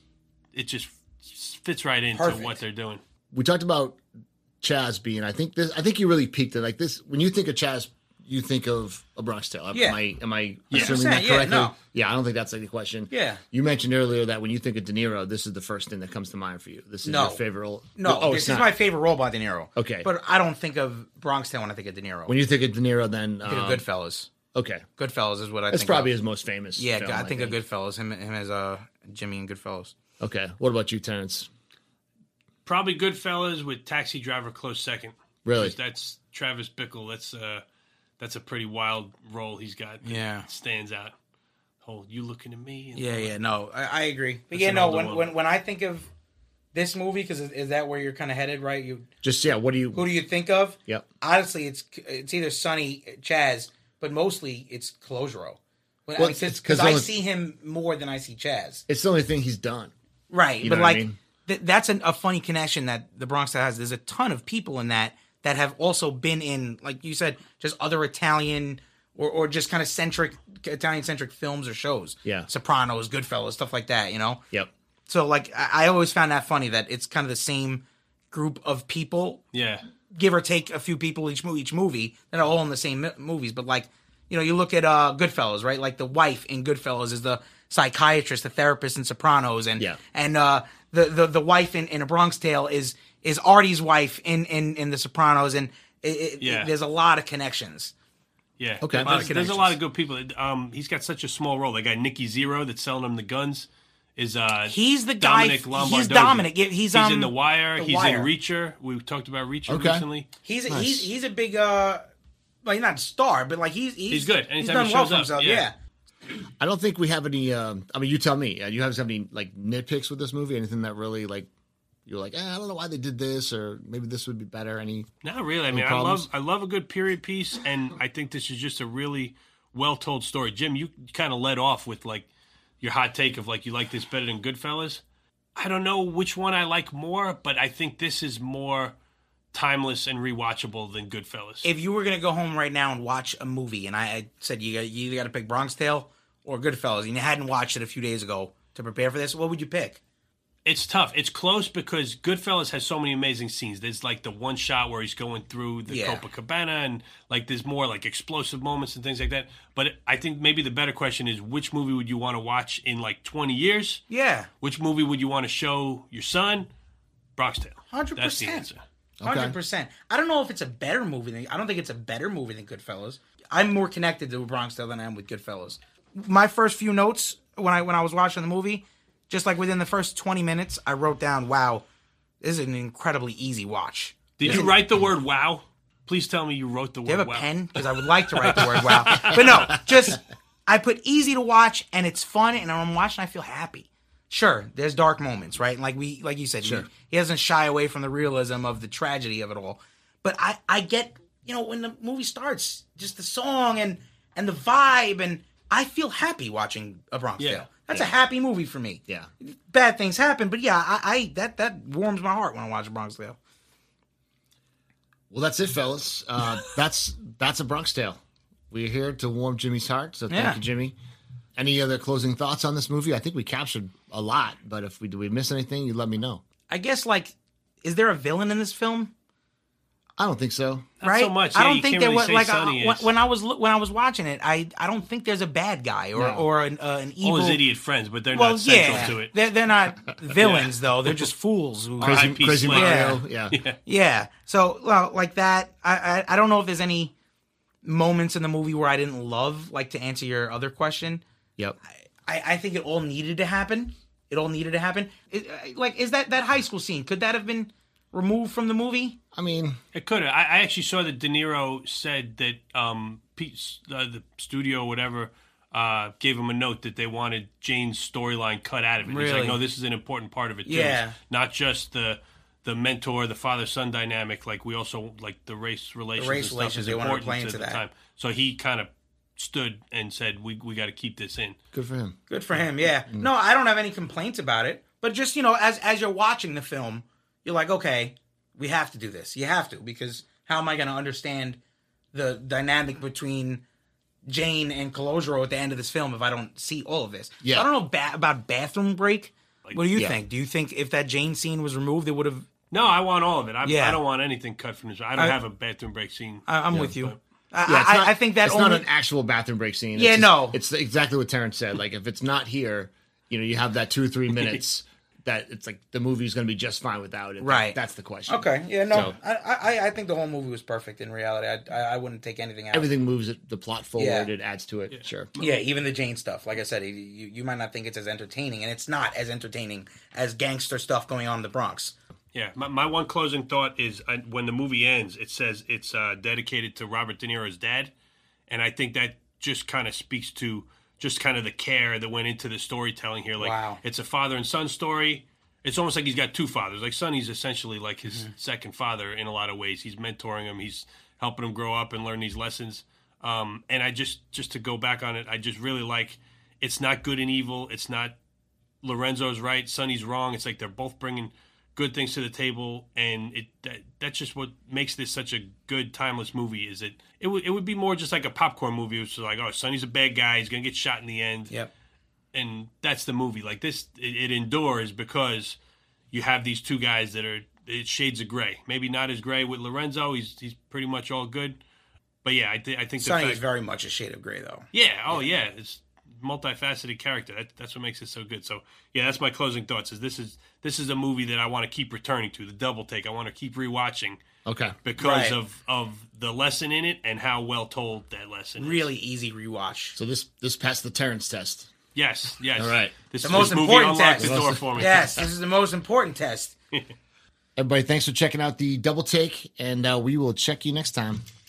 fits right into Perfect. what they're doing. We talked about Chaz being. I think you really peaked it. Like this, when you think of Chaz, you think of A Bronx Tale. Yeah. Am I Yeah. assuming that 100%, correctly? yeah, no. Yeah, I don't think that's like the question. Yeah. You mentioned earlier that when you think of De Niro, this is the first thing that comes to mind for you. This is No. your favorite role. No, Oh, this it's is not. my favorite role by De Niro. Okay. But I don't think of Bronx Tale when I think of De Niro. When you think of De Niro, then I think of Goodfellas. Okay, Goodfellas is what I that's think probably of. his most famous. Yeah, film, I think of Goodfellas. Him as Jimmy and Goodfellas. Okay, what about you, Terrence? Probably Goodfellas with Taxi Driver close second. Really? 'Cause that's Travis Bickle. That's a pretty wild role he's got. that Yeah. stands out. Whole you looking at me. And Yeah, no, I agree. But That's yeah, an no, older when I think of this movie, because is that where you're kind of headed, right? Just what do you? Who do you think of? Yep. Honestly, it's either Sonny, Chaz, but mostly it's Calogero. Well, it's 'cause Because I only- see him more than I see Chaz. It's the only thing he's done. Right, You but know what I like mean? that's a funny connection that the Bronx Tale has. There's a ton of people in that have also been in, like you said, just other Italian or just kind of Italian-centric films or shows. Yeah. Sopranos, Goodfellas, stuff like that, you know? Yep. So, like, I always found that funny that it's kind of the same group of people, Yeah. give or take a few people each movie, that are all in the same movies. But, like, you know, you look at Goodfellas, right? Like, the wife in Goodfellas is the psychiatrist, the therapist in Sopranos. And the wife in A Bronx Tale is Artie's wife in The Sopranos. And there's a lot of connections. Yeah. Okay. There's a lot of good people. He's got such a small role. That guy Nicky Zero that's selling him the guns is he's the guy. Dominic Lombardozzi. He's Dominic. He's in The Wire. The He's Wire. in Reacher. We talked about Reacher Okay. recently. He's Nice. he's a big well, he's not a star, but like he's good. He's Anytime done he well shows for up, himself. yeah. Yeah. I don't think we have any. I mean, you tell me. You have any like nitpicks with this movie? Anything that really like you're like, I don't know why they did this, or maybe this would be better. Any? Not really. I Any mean, problems? I love a good period piece, and I think this is just a really well told story. Jim, you kind of led off with like your hot take of like you like this better than Goodfellas. I don't know which one I like more, but I think this is more timeless and rewatchable than Goodfellas. If you were gonna go home right now and watch a movie, and I said you either got to pick Bronx Tale or Goodfellas, and you hadn't watched it a few days ago to prepare for this, what would you pick? It's tough. It's close because Goodfellas has so many amazing scenes. There's like the one shot where he's going through the Yeah. Copacabana, and like there's more like explosive moments and things like that. But I think maybe the better question is which movie would you want to watch in like 20 years? Yeah, Which movie would you want to show your son? Bronx Tale. 100%. That's the answer. 100%. I don't know if it's a better movie. I don't think it's a better movie than Goodfellas. I'm more connected to Bronx Tale than I am with Goodfellas. My first few notes when I was watching the movie, just like within the first 20 minutes, I wrote down, "Wow, this is an incredibly easy watch." Did you write the word wow? Please tell me you wrote the word Do you have a wow. pen? Because I would like to write the word "wow," but no. Just I put easy to watch, and it's fun, and when I'm watching, I feel happy. Sure, there's dark moments, right? Like you said, Sure. he doesn't shy away from the realism of the tragedy of it all. But I get, when the movie starts, just the song and the vibe, and I feel happy watching A Bronx Yeah. Tale. That's a happy movie for me. Yeah. Bad things happen, but yeah, I that warms my heart when I watch A Bronx Tale. Well, that's it, fellas. That's A Bronx Tale. We're here to warm Jimmy's heart, so thank you, Jimmy. Any other closing thoughts on this movie? I think we captured a lot, but if we miss anything, you let me know. I guess, like, is there a villain in this film? I don't think so. Not right? so much. I Yeah, don't you think can't there really was say like Sonny is. when I was watching it. I don't think there's a bad guy or an evil. All his idiot friends, but they're well, not central yeah, to it. they're not villains though. They're just fools. Who, Crazy Mario. Yeah. So, well, like that. I don't know if there's any moments in the movie where I didn't love. Like, to answer your other question. Yep. I think it all needed to happen. It all needed to happen. Like, is that high school scene? Could that have been removed from the movie? I mean, it could have. I actually saw that De Niro said that the studio or whatever gave him a note that they wanted Jane's storyline cut out of it. Really? He's like, no, this is an important part of it too. Yeah. It's not just the mentor, the father-son dynamic. Like, we also, like, the race relations. The race and relations, stuff they is wanted to important play to into the that. time. So he kind of stood and said, we got to keep this in. Good for him. Good for him, yeah. No, I don't have any complaints about it. But just, as you're watching the film, you're like, okay, we have to do this. You have to, because how am I going to understand the dynamic between Jane and Calogero at the end of this film if I don't see all of this? Yeah. So I don't know about bathroom break. What do you yeah. think? Do you think if that Jane scene was removed, it would have... No, I want all of it. I Yeah. don't want anything cut from this. I don't have a bathroom break scene. I'm with you. but- I think that it's only... not an actual bathroom break scene. Yeah, It's no. It's exactly what Terrence said. Like, if it's not here, you have that 2 or 3 minutes that it's like the movie's going to be just fine without it. Right. That's the question. Okay, yeah, no. So, I think the whole movie was perfect in reality. I wouldn't take anything out. everything moves the plot forward. Yeah. It adds to it. Sure. Yeah, even the Jane stuff. Like I said, you might not think it's as entertaining, and it's not as entertaining as gangster stuff going on in the Bronx. Yeah, my one closing thought is when the movie ends, it says it's dedicated to Robert De Niro's dad, and I think that just kind of speaks to just kind of the care that went into the storytelling here. Like, Wow. It's a father and son story. It's almost like he's got two fathers. Like, Sonny's essentially like his Mm-hmm. second father in a lot of ways. He's mentoring him. He's helping him grow up and learn these lessons. And I just to go back on it, I just really like, it's not good and evil. It's not Lorenzo's right, Sonny's wrong. It's like they're both bringing good things to the table, and that's just what makes this such a good, timeless movie. Is it would be more just like a popcorn movie, which is like, oh, Sonny's a bad guy, he's gonna get shot in the end. Yep. And that's the movie. Like this, it endures because you have these two guys that are shades of gray. Maybe not as gray with Lorenzo. He's pretty much all good. But yeah, I think Sonny is very much a shade of gray, though. Yeah. Oh yeah. It's multifaceted character. That's what makes it so good. So yeah, that's my closing thoughts. This is a movie that I want to keep returning to. The Double Take. I want to keep rewatching. Okay. Because Right. of the lesson in it and how well told that lesson is. Really easy rewatch. So this passed the Terrence test. Yes. All right. This The most movie important unlocked test. the door for me. Yes, this is the most important test. Everybody, thanks for checking out the Double Take, and we will check you next time.